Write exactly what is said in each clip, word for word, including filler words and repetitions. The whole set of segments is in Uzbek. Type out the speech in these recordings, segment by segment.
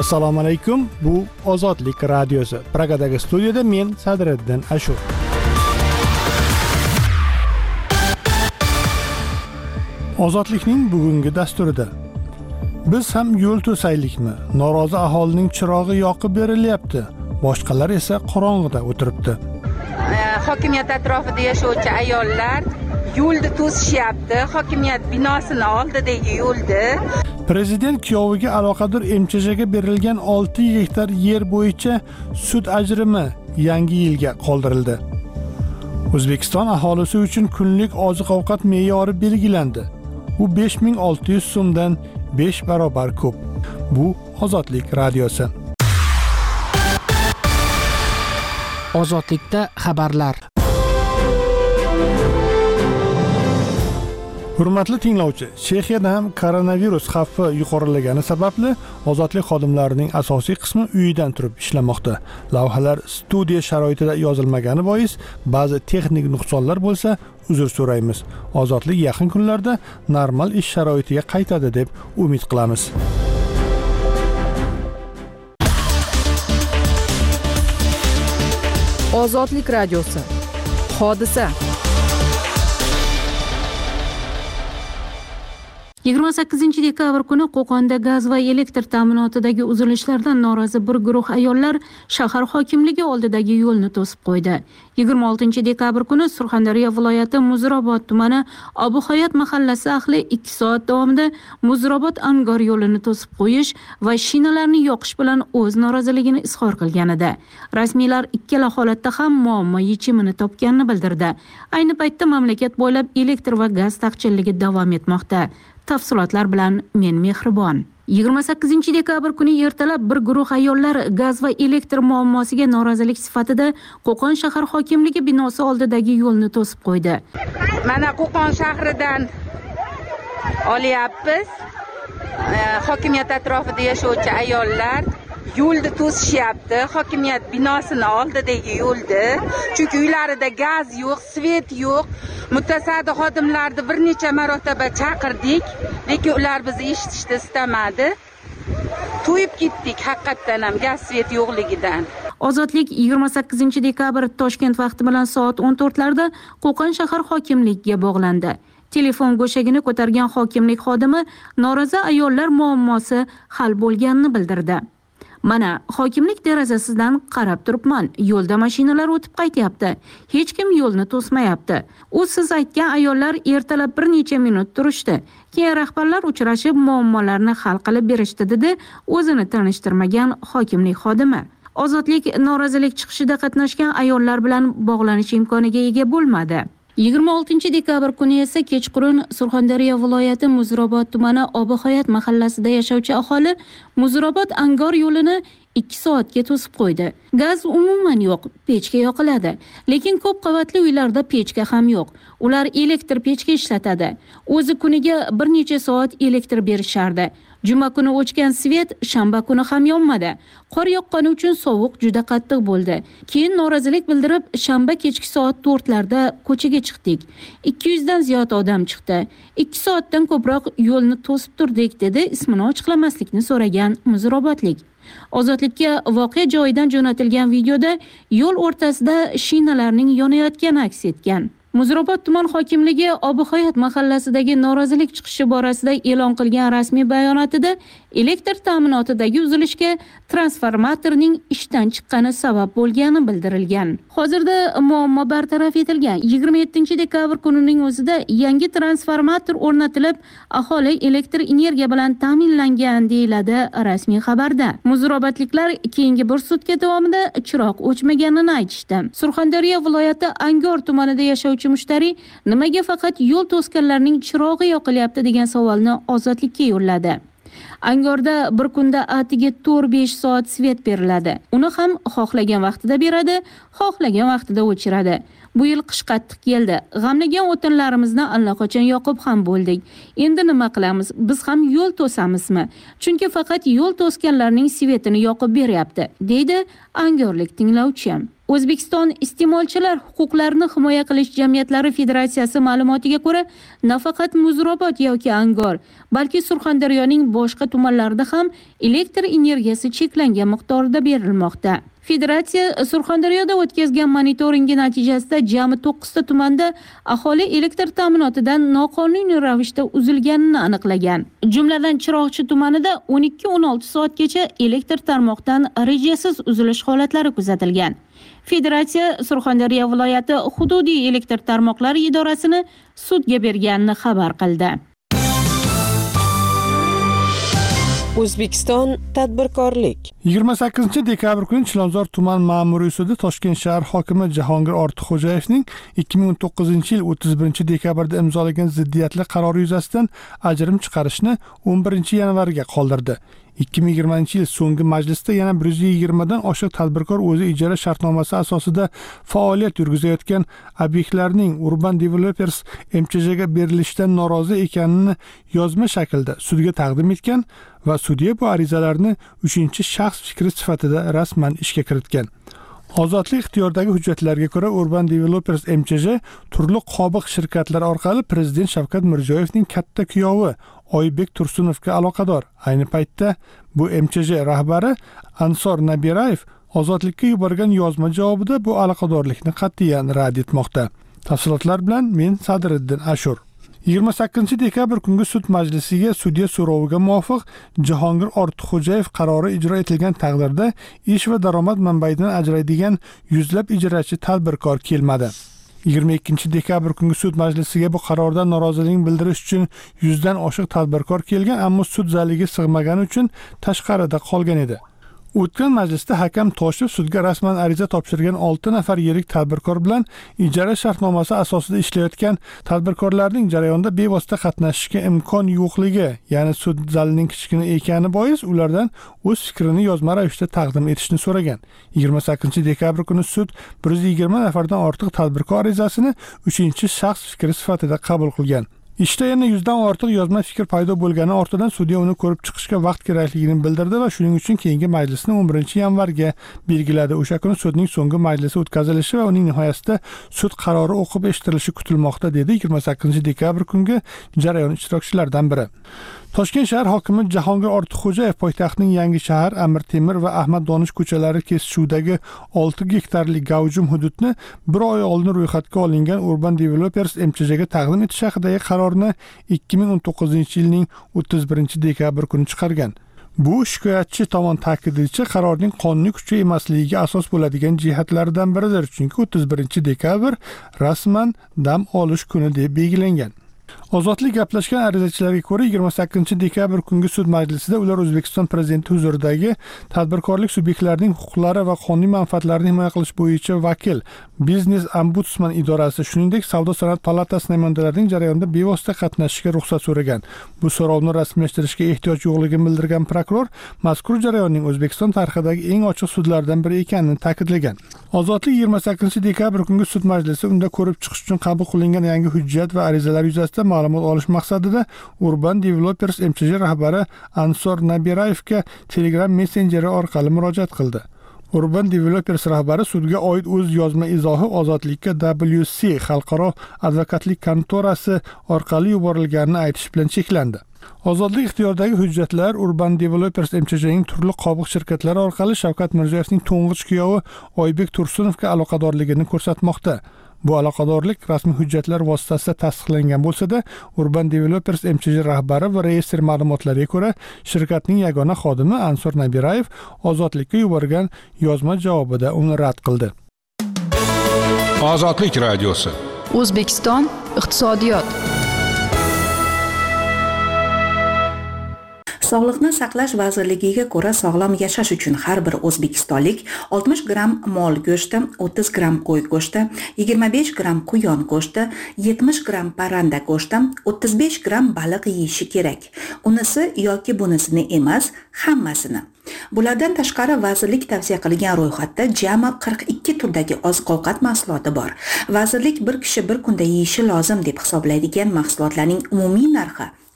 Assalomu alaykum. Bu Ozodlik radiosi. Pragadagi studiyada men Sadriddin Ashur. Ozodlikning bugungi dasturida biz ham yo'l to'saylikmi? Norozi aholining chirog'i yoqib berilyapti. Boshqalar esa qorong'ida o'tiribdi. Hokimiyat atrofida yashovchi ayollar yo'lni to'sishyapti. Hokimiyat binosini oldidagi yo'lda. Prezident kuyoviga aloqador M Ch Jga berilgan olti gektar yer bo'yicha sud ajrimi yangi yilga qoldirildi. O'zbekiston aholisi uchun kunlik oziq-ovqat me'yori belgilandi. Bu besh ming olti yuz so'mdan besh barobar ko'p. Bu Ozodlik radiosi. Ozodlikda xabarlar. Hurmatli tinglovchi, Chexiyada ham koronavirus xavfi yuqorilagani sababli ozodlik xodimlarining asosiy qismi uyidan turib ishlamoqda. Lavhalar studiya sharoitida yozilmagani bois ba'zi texnik nuqsonlar bo'lsa, uzr so'raymiz. Ozodlik yaqin kunlarda normal ish sharoitiga qaytadi deb umid qilamiz. Ozodlik radiosi. Hodisa. yigirma sakkizinchi dekabr kuni Qo'qonda gaz va elektr ta'minotidagi uzilishlardan norozi bir guruh ayollar shahar hokimligi oldidagi yo'lni to'sib qo'ydi. yigirma oltinchi dekabr kuni Surxondaryo viloyati Muzrabot tumani Obuhayot mahallasi ahli ikki soat davomida Muzrabot Angor yo'lini to'sib qo'yish va shinalarni yoqish bilan o'z noroziligini izhor qilgan edi. Rasmiylar ikkala holatda ham muammo yechimini topganini bildirdi. Ayni paytda mamlakat bo'ylab elektr va gaz taqchilligi davom etmoqda. Tafsilotlar bilan men Mehribon. yigirma sakkizinchi dekabr kuni ertalab bir guruh ayollar gaz va elektr muammosiga norozilik sifatida Qo'qon shahar hokimligi binosi oldidagi yo'lni to'sib qo'ydi. Mana Qo'qon shahridan olyapmiz. Hokimiyat atrofida yashovchi ayollar yo'lni to'sishyapti. Hokimiyat binosini oldidagi yo'lda. Chunki uylarida gaz yo'q, svet yo'q. Mutasaddi xodimlarni bir necha marotaba chaqirdik, lekin ular bizni eshitishni istamadi. To'yib ketdik haqiqatan ham gaz svet yo'qligidan. Ozodlik yigirma sakkizinchi dekabr Toshkent vaqti bilan soat o'n to'rtlarda Qo'qon shahar hokimligiga bog'landi. Telefon go'shagini ko'targan hokimlik xodimi norozi ayollar muammosi hal bo'lganini bildirdi. Mana hokimlik derazasidan qarab turibman. Yo'lda mashinalar o'tib qaytyapti. Hech kim yo'lni to'smayapti. U siz aytgan ayollar ertalab bir necha minut turishdi. Keyin rahbarlar uchrashib muammolarni hal qilib berishdi dedi o'zini tanishtirmagan hokimlik xodimi. Ozodlik norozilik chiqishida qatnashgan ayollar bilan bog'lanish imkoniga ega bo'lmadi. yigirma oltinchi dekabr kuni esa kechqurun Surxondaryo viloyati Muzrabot tumani Obuhayot mahallasida yashovchi aholi Muzrabot Angor yo'lini ikki soatga to'sib qo'ydi. Gaz umuman yo'q, pechka yoqiladi. Lekin ko'p qavatli uylarda pechka ham yo'q. Ular elektr pechka ishlatadi. O'zi kuniga bir necha soat elektr berishardi. Juma kuni o'chgan svet shanba kuni ham yonmadi. Qor yoqqani uchun sovuq juda qattiq bo'ldi. Keyin norozilik bildirib, shanba kechki soat to'rtlarda ko'chaga chiqdik. ikki yuz dan ziyod odam chiqdi. ikki soatdan ko'proq yo'lni to'sib turdik dedi ismini ochiqlamaslikni so'ragan Muzrabotlik. Ozodlikka voqea joyidan jo'natilgan videoda yo'l o'rtasida shinalarning yonayotgani aks etgan. Muzrabot tuman hokimligi Obuhayot mahallasidagi norozilik chiqishi borasida e'lon qilgan rasmiy bayonotida elektr ta'minotidagi uzilishga transformatorning ishdan chiqqani sabab bo'lgani bildirilgan. Hozirda muammo bartaraf etilgan. yigirma yettinchi dekabr kunining o'zida yangi transformator o'rnatilib, aholi elektr energiya bilan ta'minlangan deyiladi rasmiy xabarda. Muzrabotliklar keyingi bir sutka davomida chiroq o'chmaganini aytishdi. Surxondaryo viloyati Angor tumanida yashovchi mushtari nimaga faqat yo'l to'sganlarning chirog'i yoqilyapti degan savolni Ozodlikka yo'lladi. Angorda bir kunda atiga to'rt besh soat svet beriladi. Uni ham xohlagan vaqtida beradi, xohlagan vaqtida o'chiradi. Bu yil qish qattiq keldi. G'amlagan o'tinlarimizni allaqachon yoqib ham bo'ldik. Endi nima qilamiz? Biz ham yo'l to'samizmi? Chunki faqat yo'l to'sganlarning svetini yoqib beryapti, deydi angorlik tinglovchi. O'zbekiston iste'molchilar huquqlarini himoya qilish jamiyatlari federatsiyasi ma'lumotiga ko'ra, nafaqat Muzrabot yoki Angor, balki Surxondaryoning boshqa tumanlarida ham elektr energiyasi cheklangan miqdorda berilmoqda. Federatsiya Surxondaryoda o'tkazgan monitoringi natijasida jami to'qqizta tumanda aholi elektr ta'minotidan noqonuniy ravishda uzilganini aniqlagan. Jumladan Chiroqchi tumanida o'n ikki o'n olti soatgacha elektr tarmoqdan rejasiz uzilish holatlari kuzatilgan. Federatsiya Surxondaryo viloyati hududiy elektr tarmoqlari idorasini sudga berganini xabar qildi. O'zbekiston tadbirkorlik. yigirma sakkizinchi dekabr kuni Chilonzor tuman ma'muriy sudi Toshkent shahar hokimi Jahongir Ortiqxo'jayevning ikki ming o'n to'qqizinchi yil o'ttiz birinchi dekabrda imzolagan ziddiyatli qarori yuzasidan ajrim chiqarishni o'n birinchi yanvarga qoldirdi. ikki ming yigirmanchi yil so'nggi majlisda yana bir yuz yigirma dan oshiq tadbirkor o'zi ijara shartnomasi asosida faoliyat yurgizayotgan obyektlarning Urban Developers M Ch J ga berilishidan norozi ekanini yozma shaklda sudga taqdim etgan va sudya bu arizalarni uchinchi shaxs fikri sifatida rasman ishga kiritgan. Ozodlik ixtiyoridagi hujjatlarga ko'ra Urban Developers M Ch J turli qobiq shirkatlar orqali Prezident Shavkat Mirziyoyevning katta kuyovi Oybek Tursunovga aloqador. Ayni paytda bu M Ch J rahbari Ansor Nabirayev Ozodlikka yuborgan yozma javobida bu aloqadorlikni qat'iyan rad etmoqda. Tafsilotlar bilan men Sadriddin Ashur. yigirma sakkizinchi dekabr kungi sud majlisiga sudya so'roviga muvofiq Jahongir Ortiqxo'jayev qarori ijro etilgan taqdirda ish va daromad manbaidan ajraydigan yuzlab ijarachi tadbirkor kelmadi. yigirma ikkinchi dekabr kungi sud majlisiga bu qarordan norozilik bildirish uchun yuzdan oshiq tadbirkor kelgan, ammo sud zaliga sig'magani uchun tashqarida qolgan edi. O'tgan majlisda hakam Toshev sudga rasman ariza topshirgan olti nafar yirik tadbirkor bilan ijara shartnomasi asosida ishlayotgan tadbirkorlarning jarayonda bevosita qatnashishiga imkon yo'qligi, ya'ni sud zalining kichkina ekani bois ulardan o'z fikrini yozma ravishda taqdim etishni so'ragan. yigirma sakkizinchi dekabr kuni sud bir yuz yigirma nafardan ortiq tadbirkor arizasini uchinchi shaxs fikri sifatida qabul qilgan. Ishda yana yuzdan ortiq yozma fikr paydo bo'lgani ortidan sudya uni ko'rib chiqishga vaqt kerakligini bildirdi va shuning uchun keyingi majlisni o'n birinchi yanvarga belgiladi. O'sha kuni sudning so'nggi majlisi o'tkazilishi va uning nihoyasida sud qarori o'qib eshitilishi kutilmoqda, dedi yigirma sakkizinchi dekabr kungi jarayon ishtirokchilaridan biri. Toshkent shahar hokimi Jahongir Ortiqxo'jayev poytaxtning Yangi shahar, Amir Temir va Ahmad Donish ko'chalari kesishuvdagi olti gektarlik gavjum hududni bir oy oldin ro'yxatga olingan Urban Developers M Ch J ga taqdim etish haqidagi qarorni ikki ming o'n to'qqizinchi yilning o'ttiz birinchi dekabr kuni chiqargan. Bu shikoyatchi tomon ta'kidlashicha qarorning qonuniy kuchga emasligiga asos bo'ladigan jihatlaridan biridir, chunki o'ttiz birinchi dekabr rasman dam olish kuni deb belgilangan. Ozodlik gaplashgan arizachilarga ko'ra yigirma sakkizinchi dekabr kungi sud majlisida ular O'zbekiston prezidenti huzuridagi tadbirkorlik subyektlarining huquqlari va qonuniy manfaatlarini himoya qilish bo'yicha vakil Biznes Ombudsman idorasi, shuningdek Savdo sanoat palatasi namoyandalarining jarayonda bevosita qatnashishiga ruxsat so'ragan. Bu so'rovni rasmiylashtirishga ehtiyoj yo'qligini bildirgan prokuror mazkur jarayonning O'zbekiston tarixidagi eng ochiq sudlardan biri ekanini ta'kidlagan. Ozodlik yigirma sakkizinchi dekabr kungi sud majlisi unda ko'rib chiqish uchun qabul qilingan yangi hujjat va arizalar yuzasidan ma'lumot olish maqsadida Urban Developers M Ch J rahbari Ansor Nabirayevga Telegram messenjeri orqali murojaat qildi. Urban Developers rahbari sudga oid o'z yozma izohi Ozodlikka W C xalqaro advokatlik kontorasi orqali yuborilganini aytish bilan cheklandi. Ozodlik ixtiyoridagi hujjatlar Urban Developers M Ch J ning turli qobiq shirkatlari orqali Shavkat Mirziyoyevning to'ng'ich kuyovi Oybek Tursunovga aloqadorligini ko'rsatmoqda. Bu aloqadorlik rasmiy hujjatlar vositasida tasdiqlangan bo'lsa-da, Urban Developers M Ch J rahbari va reyestr ma'lumotlariga ko'ra, shirkatning yagona xodimi Ansor Nabirayev Ozodlikka yuborgan yozma javobida uni rad qildi. Ozodlik radiosi. O'zbekiston iqtisodiyot. Sog'liqni saqlash vazirligiga ko'ra, sog'lom yashash uchun har bir o'zbekistonlik oltmish gramm mol go'shti, o'ttiz gramm qo'y go'shti, yigirma besh gramm quyon go'shti, yetmish gramm parranda go'shti, o'ttiz besh gramm baliq yeyishi kerak. Unisi yoki bunisini emas, hammasini. Bulardan tashqari vazirlik tavsiya qilgan ro'yxatda jami qirq ikki turdagi oziq-ovqat mahsuloti bor. Vazirlik bir kishi bir kunda yeyishi lozim deb hisoblaydigan mahsulotlarning umumiy narxi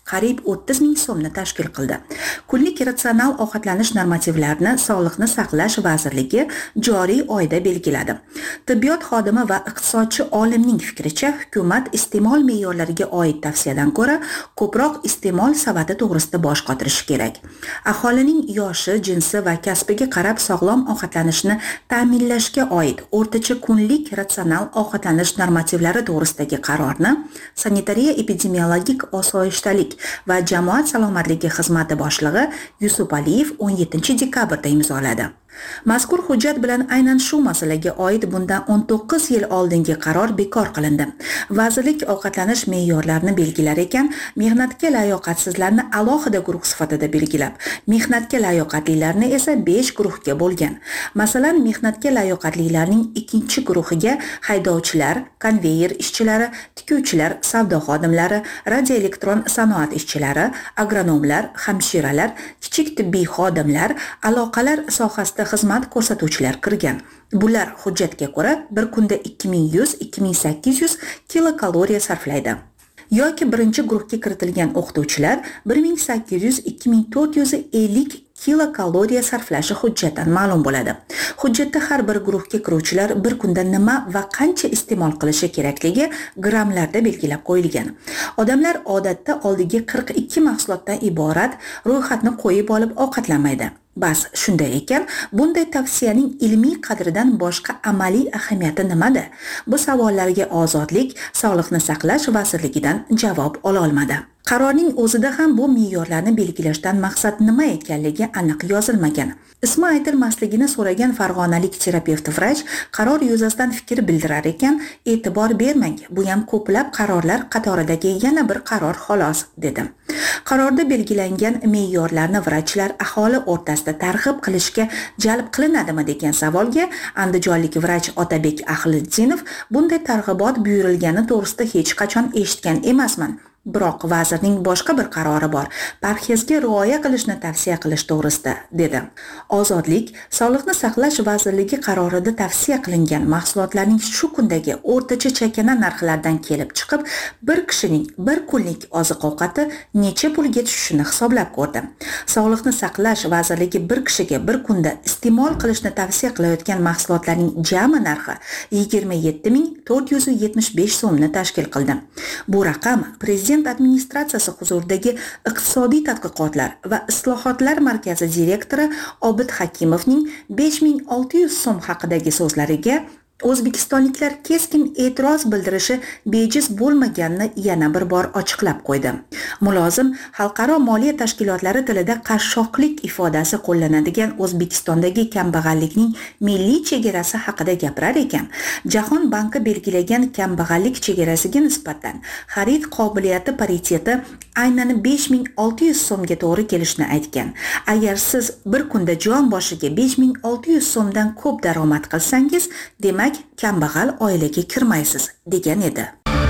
qariyb o'ttiz ming so'mni tashkil qildi. Kunlik ratsional ovqatlanish normativlarini Sog'liqni saqlash vazirligi joriy oyda belgiladi. Tibbiyot xodimi va iqtisodchi olimning fikricha, hukumat iste'mol me'yorlariga oid tavsiyadan ko'ra ko'proq iste'mol savati to'g'risida bosh qotirishi kerak. Aholining yoshi, jinsi va kasbiga qarab sog'lom ovqatlanishni ta'minlashga oid o'rtacha kunlik ratsional ovqatlanish normativlari to'g'risidagi qarorni Sanitariya epidemiologik osoyishtalik va jamoat salomatligi xizmati boshlig'i Yusuf Aliyev o'n yettinchi dekabrda imzoladi. Mazkur hujjat bilan aynan shu masalaga oid bundan o'n to'qqiz yil oldingi qaror bekor qilindi. Vazirlik ovqatlanish me'yorlarini belgilar ekan, mehnatga layoqatsizlarni alohida guruh sifatida belgilab, mehnatga layoqatlilarni esa besh guruhga bo'lgan. Masalan, mehnatga layoqatlilarning ikkinchi guruhiga haydovchilar, konveyer ishchilari, tikuvchilar, savdo xodimlari, radioelektron sanoat ishchilari, agronomlar, hamshiralar, kichik tibbiy xodimlar, aloqalar sohasida xizmat ko'rsatuvchilar kirgan. Bular hujjatga ko'ra bir kunda ikki ming yuz - ikki ming sakkiz yuz kilokaloriya sarflaydi. Yoki birinchi guruhga kiritilgan o'qituvchilar bir ming sakkiz yuz - ikki ming to'rt yuz ellik kilokaloriya sarflashi hujjatdan ma'lum bo'ladi. Hujjatda har bir guruhga kiruvchilar bir kunda nima va qancha iste'mol qilishi kerakligi grammlarda belgilab qo'yilgan. Odamlar odatda oldiga qirq ikki mahsulotdan iborat ro'yxatni qo'yib olib ovqatlanmaydi. Bas, shunday ekan, bunday tavsiyaning ilmiy qadridan boshqa amaliy ahamiyati nimada? Bu savollarga Ozodlik Sog'liqni saqlash vazirligidan javob ola olmadi. Qarorning o'zida ham bu me'yorlarni belgilashdan maqsad nima ekanligi aniq yozilmagan. Ismi aytilmasligini so'ragan farg'onalik terapevt vrach qaror yuzasidan fikr bildirar ekan, e'tibor bermang, bu ham ko'plab qarorlar qatoridagi yana bir qaror xolos, dedi. Qarorda belgilangan me'yorlarni vrachlar aholi o'rtasida targ'ib qilishga jalb qilinadimi degan savolga andijonlik vrach Otabek Ahliddinov bunday targ'ibot buyurilgani to'g'risida hech qachon eshitgan emasman. Biroq vazirning boshqa bir qarori bor, parhezga rioya qilishni tavsiya qilish to'g'risida, dedi. Ozodlik Sog'liqni saqlash vazirligi qarorida tavsiya qilingan mahsulotlarning shu kundagi o'rtacha chakana narxlardan kelib chiqib, bir kishining bir kunlik oziq-ovqati necha pulga tushishini hisoblab ko'rdi. Sog'liqni saqlash vazirligi bir kishiga bir kunda iste'mol qilishni tavsiya qilayotgan mahsulotlarning jami narxi yigirma yetti ming to'rt yuz yetmish besh so'mni tashkil qildi. Bu raqam Prezident administratsiyasi huzuridagi iqtisodiy tadqiqotlar va islohotlar markazi direktori Obid Hakimovning besh ming olti yuz so'm haqidagi so'zlariga o'zbekistonliklar keskin e'tiroz bildirishi bejiz bo'lmaganini yana bir bor ochiqlab qo'ydi. Mulozim xalqaro moliya tashkilotlari tilida qashshoqlik ifodasi qo'llanadigan O'zbekistondagi kambag'allikning milliy chegarasi haqida gapirar ekan, Jahon banki belgilagan kambag'allik chegarasiga nisbatan xarid qobiliyati pariteti aynan besh ming olti yuz so'mga to'g'ri kelishini aytgan. Agar siz bir kunda jon boshiga besh ming olti yuz so'mdan ko'p daromad qilsangiz, demak kambag'al oilaga kirmaysiz, degan edi.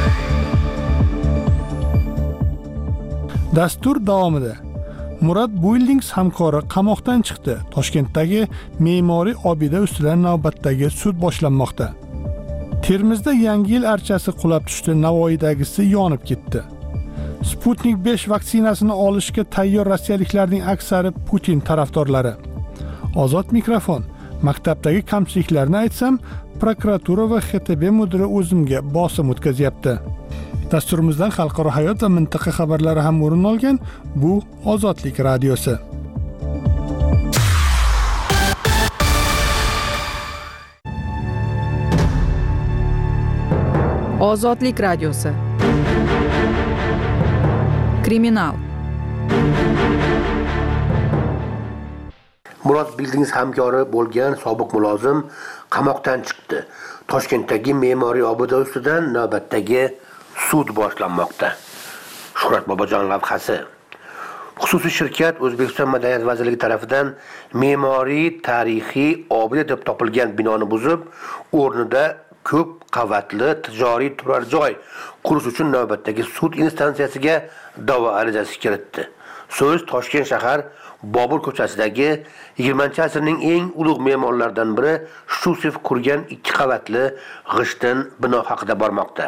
Dastur davomida Murad Buildings hamkori qamoqdan chiqdi. Toshkentdagi me'moriy obida ustidan navbatdagi sud boshlanmoqda. Termizda Yangi yil archasi qulab tushdi, Navoiydagisi yonib ketdi. Sputnik besh vaksinasini olishga tayyor rossiyaliklarning aksari Putin tarafdorlari. Ozod mikrofon. Maktabdagi kamchiliklarni aytsam, prokuratura va X T B mudiri o'zimga bosim o'tkazyapti. Dasturimizdan xalqaro hayot va mintaqa xabarlari ham o'rin olgan. Bu Ozodlik radiosi. Ozodlik radiosi. Kriminal. Murad Buildings hamkori bo'lgan sobiq mulozim qamoqdan chiqdi. Toshkentdagi me'moriy obida ustidan navbatdagi sud boshlanmoqda. Shuhrat Bobojon lavhasi. Xususiy shirkat O'zbekiston Madaniyat vazirligi tomonidan me'moriy tarixiy obida deb topilgan binoni buzib, o'rnida ko'p qavatli tijoriy turar joy qurish uchun navbatdagi sud instansiyasiga da'vo arizasi kiritdi. So'z Toshkent shahar Bobur ko'chasidagi yigirmanchi asrning eng ulug' me'morlaridan biri Shushev qurgan ikki qavatli g'ishtin bino haqida bormoqda.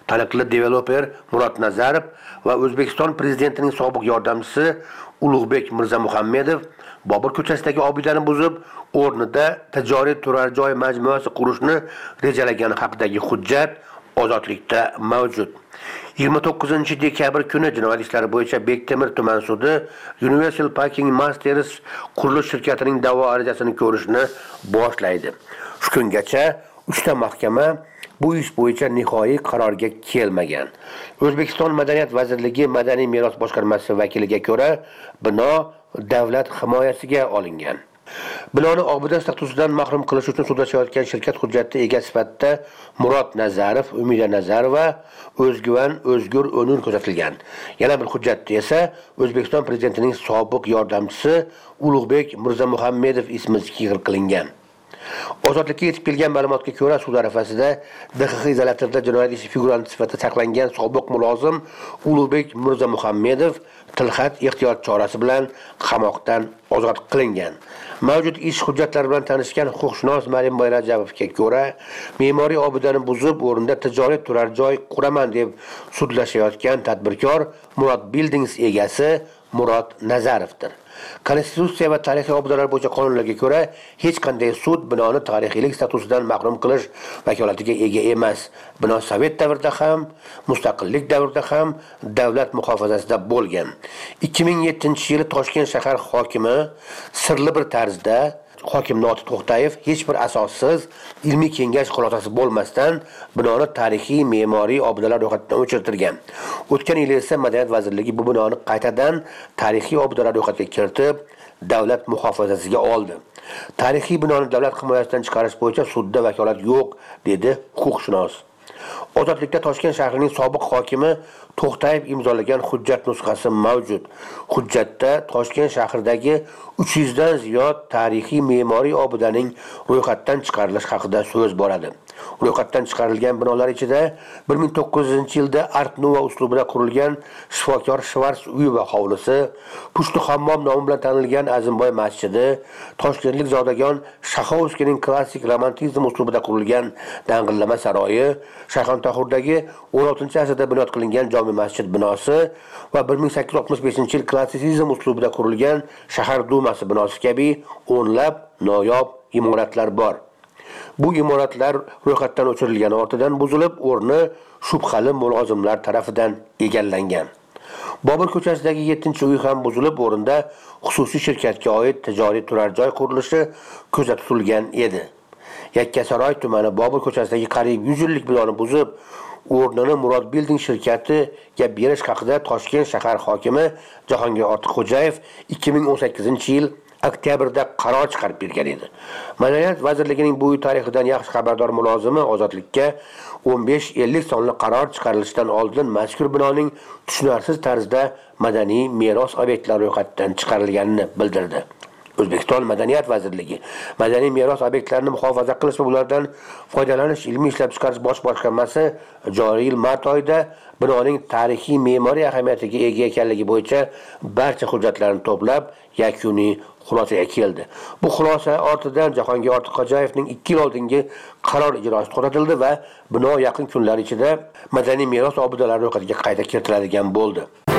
taniqli developer Murod Nazarov va O'zbekiston prezidentining sobiq yordamchisi Ulug'bek Mirzamuhammedov Bobur ko'chasidagi obidani buzib, o'rnida tijoriy turar joy majmuasi qurishni rejalagani haqidagi hujjat Ozodlikda mavjud. yigirma to'qqizinchi dekabr kuni jinoyat ishlari bo'yicha Bektemir tuman sudi Universal Parking Masters qurilish shirkatining da'vo arizasini ko'rishni boshlaydi. Shu kungacha uchta mahkama bu ish bo'yicha nihodiy qarorga kelmagan. O'zbekiston Madaniyat vazirligi Madaniy meros boshqarmasi vakiliga ko'ra, bino davlat himoyasiga olingan. Binoni obida statusidan mahrum qilish uchun sudlashayotgan shirkat hujjati ega sifatida Murod Nazarov, Umida Nazarova, O'zguvan O'zgur O'nur ko'rsatilgan. Yana bir hujjatda esa O'zbekiston prezidentining sobiq yordamchisi Ulug'bek Mirzamuhammedov ismi zikr qilingan. Ozodlikka yetib kelgan ma'lumotga ko'ra, sud arafasida D X X izolyatorida jinoyat ishi figuranti sifatida saqlangan sobiq mulozim Ulug'bek Mirzamuhammedov tilxat ehtiyot chorasi bilan qamoqdan ozod qilingan. Mavjud ish hujjatlari bilan tanishgan huquqshunos Marimboy Rajabovga ko'ra, me'moriy obidani buzib, o'rnida tijoriy turar joy quraman deb sudlashayotgan tadbirkor Murod Buildings egasi Murod Nazarovdir. Konstitutsiya va tarixiy obidalar bo'yicha qonunlarga ko'ra, hech qanday sud binoni tarixiylik statusidan mahrum qilish vakolatiga ega emas. Bino Sovet davrida ham, mustaqillik davrida ham davlat muhofazasida bo'lgan. ikki ming yettinchi yili Toshkent shahar hokimi sirli bir tarzda hokim Notiq To'xtayev hech bir asossiz ilmiy kengash xulosasi bo'lmasdan binoni tarixiy me'moriy obidalar ro'yxatidan o'chirtirgan. O'tgan yil esa Madaniyat vazirligi bu binoni qaytadan tarixiy obidalar ro'yxatiga kiritib, davlat muhofazasiga oldi. Tarixiy binoni davlat himoyasidan chiqarish bo'yicha sudda vakolat yo'q, dedi huquqshunos. Ozodlikda Toshkent shahrining sobiq hokimi To'xtayev imzolagan hujjat nusxasi mavjud. Hujjatda Toshkent shahridagi uch yuz dan ziyod tarixiy me'moriy obidaning ro'yxatdan chiqarilishi haqida so'z boradi. Ro'yxatdan chiqarilgan binolar ichida bir ming to'qqiz yuz yilda Art Nouveau uslubida qurilgan shifokor Shvars uyi va hovlisi, Pushti hammom nomi bilan tanilgan Azimboy masjidi, toshkentlik zodagon Shaxovskiyning klassik romantizm uslubida qurilgan Dang'illama saroyi, Shayxontohurdagi o'n oltinchi asrda bunyod qilingan jome masjid binosi va bir ming sakkiz yuz oltmish beshinchi yil klassitsizm uslubida qurilgan shahar dumasi binosi kabi o'nlab noyob imoratlar bor. Bu imoratlar ro'yxatdan o'chirilgani ortidan buzilib, o'rni shubhali mulozimlar tarafidan egallangan. Bobur ko'chasidagi yettinchi uy ham buzilib, o'rinda xususiy shirkatga oid tijoriy turar joy qurilishi ko'zda tutilgan edi. Yakkasaroy tumani Bobur ko'chasidagi qariyb yuz yillik binoni buzib, o'rnini Murod Building shirkatiga berish haqida Toshkent shahar hokimi Jahongir Ortiqxo'jayev ikki ming o'n sakkizinchi yil oktyabrda qaror chiqarib bergan edi. Madaniyat vazirligining bu uy tarixidan yaxshi xabardor mulozimi Ozodlikka o'n besh ellik sonli qaror chiqarilishidan oldin mazkur binoning tushunarsiz tarzda madaniy meros obyektlari ro'yxatidan chiqarilganini bildirdi. O'zbekiston Madaniyat vazirligi madaniy meros obyektlarini muhofaza qilish va ulardan foydalanish ilmiy ishlab chiqarish bosh boshqarmasi joriy yil mart oyida binoning tarixiy me'moriy ahamiyatiga ega ekanligi bo'yicha barcha hujjatlarni to'plab yakuniy xulosaga keldi. Bu xulosa ortidan Jahongir Ortiqxo'jayevning ikki yil oldingi qaror ijrosi to'xtatildi va bino yaqin kunlar ichida madaniy meros obidalari ro'yxatiga qayta kiritiladigan bo'ldi.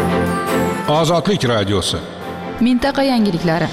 Ozodlik radiosi. Mintaqa yangiliklari.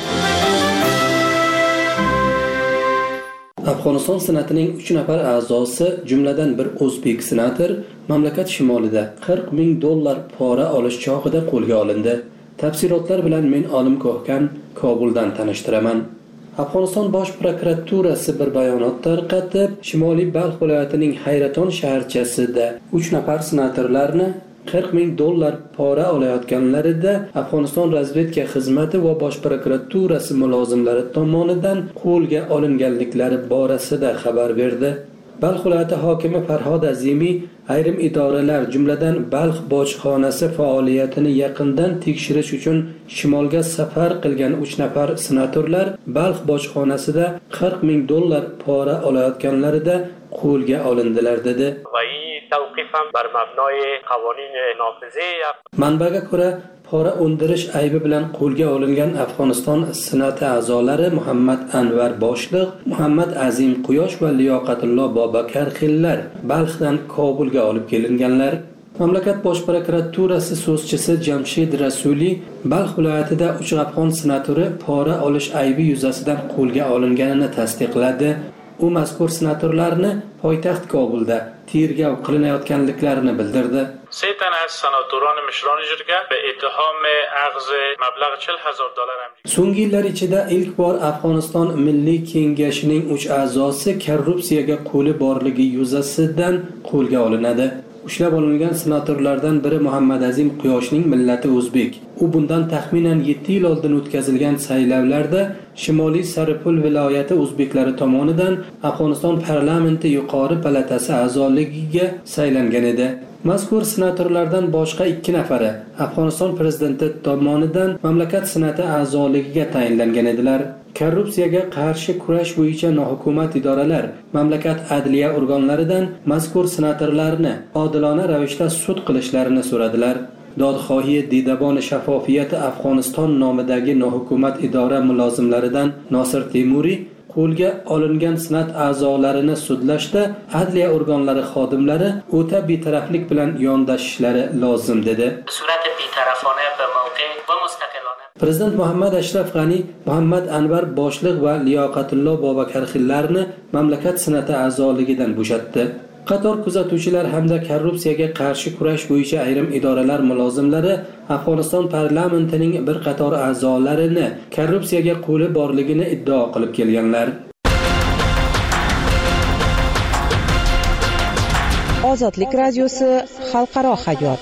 Afg'oniston senatining uch nafar a'zosi, jumladan bir o'zbek senator, mamlakat shimolida qirq ming dollar pora olish chog'ida qo'lga olindi. Tafsilotlar bilan men Olim Ko'hkan Kobuldan tanishtiraman. Afg'oniston bosh prokuraturasi bir bayonot tarqatib, Shimoliy Balx viloyatining Hayraton shaharchasida uch nafar senatorlarni qirq ming dollar pora olayotganlarida Afg'oniston razvedka xizmati va bosh prokuraturasi mulozimlari tomonidan qo'lga olinganliklari borasida xabar berdi. Balx viloyati hokimi Farhod Azimiy ayrim idoralar, jumladan Balx bojxonasi faoliyatini yaqindan tekshirish uchun shimolga safar qilgan uch nafar senatorlar Balx bojxonasida qirq ming dollar pora olayotganlarida qo'lga olindilar dedi. توقیف هم بر مبنای قوانین نافذه. Manbaga ko'ra, pora o'ndirish aybi bilan qo'lga olingan Afg'oniston Senati a'zolari Muhammad Anvar Boshliq, Muhammad Azim Quyosh va Liyoqatullo Bobakar Xillar Balxdan Kobulga olib kelinganlar. Mamlakat bosh prokuraturasi so'zchisi Jamshid Rasuli Balx viloyatida uch afg'on senatori pora olish aybi yuzasidan qo'lga olinganini tasdiqladi. U mazkur senatorlarni poytaxt Kobulda tergov qilinayotganliklarini bildirdi. سه تن از سناتوران مشران جرگه به اتهام اخذ مبلغ چهل هزار دلار امریکایی. So'nggi yillar ichida ilk bor Afg'oniston Milliy Kengashining uch a'zosi korrupsiyaga qo'li borligi yuzasidan qo'lga olinadi. Ushlab olingan senatorlardan biri Muhammad Azim Quyoshning millati o'zbek. U bundan taxminan yetti yil oldin o'tkazilgan saylovlarda Shimoliy Saripul viloyati o'zbeklari tomonidan Afg'oniston parlamenti yuqori palatasi a'zoligiga saylangan edi. Mazkur senatorlardan boshqa ikki nafari Afg'oniston prezidenti tomonidan mamlakat senati a'zoligiga tayinlangan edilar. Korrupsiyaga qarshi kurash bo'yicha nohukumat idoralar mamlakat adliya organlaridan mazkur senatorlarni odilona ravishda sud qilishlarini so'radilar. Dodxohi Didaboni shaffofiyati Afg'oniston nomidagi nohukumat idora mulozimlaridan Nosir Temuriy qo'lga olingan senat a'zolarini sudlashda adliya organlari xodimlari o'ta betaraflik bilan yondashishlari lozim dedi. Prezident Muhammad Ashraf G'ani Muhammad Anvar Boshliq va Liyoqatullo Bobakar Xillarni mamlakat senati a'zoligidan bo'shatdi. Qator kuzatuvchilar hamda korrupsiyaga qarshi kurash bo'yicha ayrim idoralar mulozimlari Afg'oniston parlamentining bir qator a'zolarini korrupsiyaga qo'li borligini iddao qilib kelganlar. Ozodlik radiosi xalqaro hayot.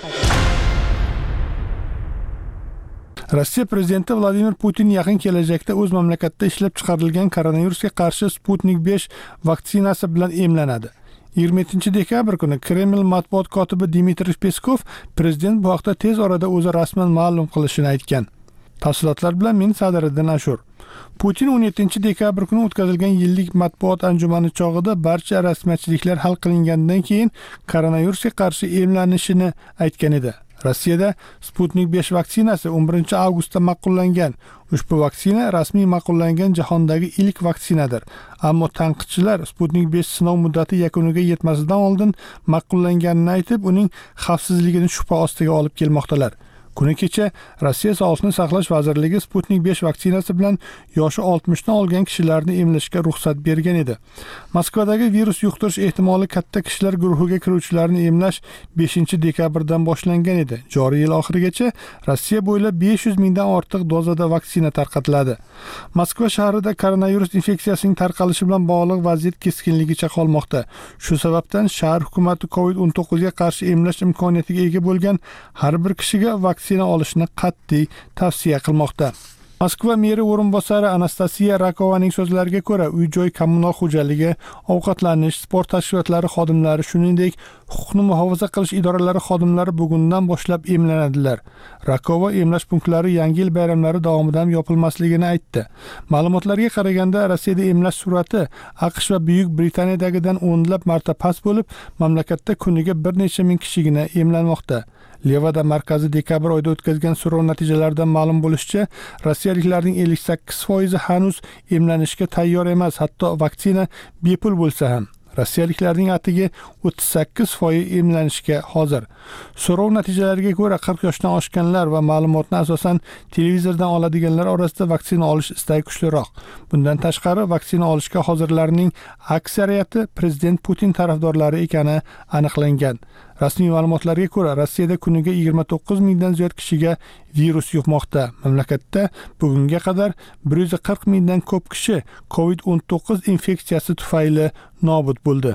Rossiya prezidenti Vladimir Putin yaqin kelajakda o'z mamlakatida ishlab chiqarilgan koronavirusga qarshi Sputnik besh vaksinasi bilan emlanadi. yigirma yettinchi dekabr kuni Kreml matbuot kotibi Dmitriy Peskov prezident bu haqda tez orada o'zi rasman ma'lum qilishini aytgan. Tafsilotlar bilan men Sadiriddin Ashur. Putin o'n yettinchi dekabr kuni o'tkazilgan yillik matbuot anjumani chog'ida barcha rasmiyatchiliklar hal qilingandan keyin koronavirusga qarshi emlanishini aytgan edi. Rossiyada Sputnik besh vaksinasi o'n birinchi avgustda ma'qullangan. Ushbu vaksina rasmiy ma'qullangan jahondagi ilk vaksinadir. Ammo tanqidchilar Sputnik besh sinov muddati yakuniga yetmasidan oldin ma'qullanganini aytib, uning xavfsizligini shubha ostiga olib kelmoqdalar. Kuni kecha Rossiya Sog'liqni saqlash vazirligi Sputnik besh vaksinasi bilan yoshi oltmishdan olgan kishilarni emlashga ruxsat bergan edi. Moskvadagi virus yuqtirish ehtimoli katta kishilar guruhiga kiruvchilarni emlash beshinchi dekabrdan boshlangan edi. Joriy yil oxirigacha Rossiya bo'ylab besh yuz mingdan ortiq dozada vaksina tarqatiladi. Moskva shahrida koronavirus infeksiyasining tarqalishi bilan bog'liq vaziyat keskinligicha qolmoqda. Shu sababdan shahar hukumati COVID o'n to'qqiz ga qarshi emlash imkoniyatiga ega bo'lgan har bir kishiga vaksina olishni qat'iy tavsiya qilmoqda. Moskva meri o'rinbosari Anastasiya Rakovaning so'zlariga ko'ra, uy-joy kommunal xo'jaligi, ovqatlanish, sport tashkilotlari xodimlari, shuningdek, huquqni muhofaza qilish idoralari xodimlari bugundan boshlab emlanadilar. Rakova emlash punktlari yangi yil bayramlari davomida ham yopilmasligini aytdi. Ma'lumotlarga qaraganda, Rossiyada emlash sur'ati AQSh va Buyuk Britaniyadagidan o'nlab marta past bo'lib, mamlakatda kuniga bir necha ming kishigina emlanmoqda. Levada markazi dekabr oyida o'tkazgan so'rov natijalaridan ma'lum bo'lishicha, rossiyaliklarning ellik sakkiz foizi hanuz emlanishga tayyor emas, hatto vaksina bepul bo'lsa ham. Rossiyaliklarning atigi o'ttiz sakkiz foiz emlanishga hozir. So'rov natijalariga ko'ra qirq yoshdan oshganlar va ma'lumotni asosan televizordan oladiganlar orasida vaksina olish istagi kuchliroq. Bundan tashqari, vaksina olishga hozirlarning aksariyati prezident Putin tarafdorlari ekani aniqlangan. Rasmiy ma'lumotlarga ko'ra, Rossiyada kuniga yigirma to'qqiz mingdan ziyod kishiga virus yuqmoqda. Mamlakatda bugunga qadar bir yuz qirq mingdan ko'p kishi COVID o'n to'qqiz infeksiyasi tufayli nobud bo'ldi.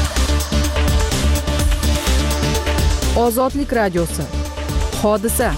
Ozodlik radiosi. Hodisa.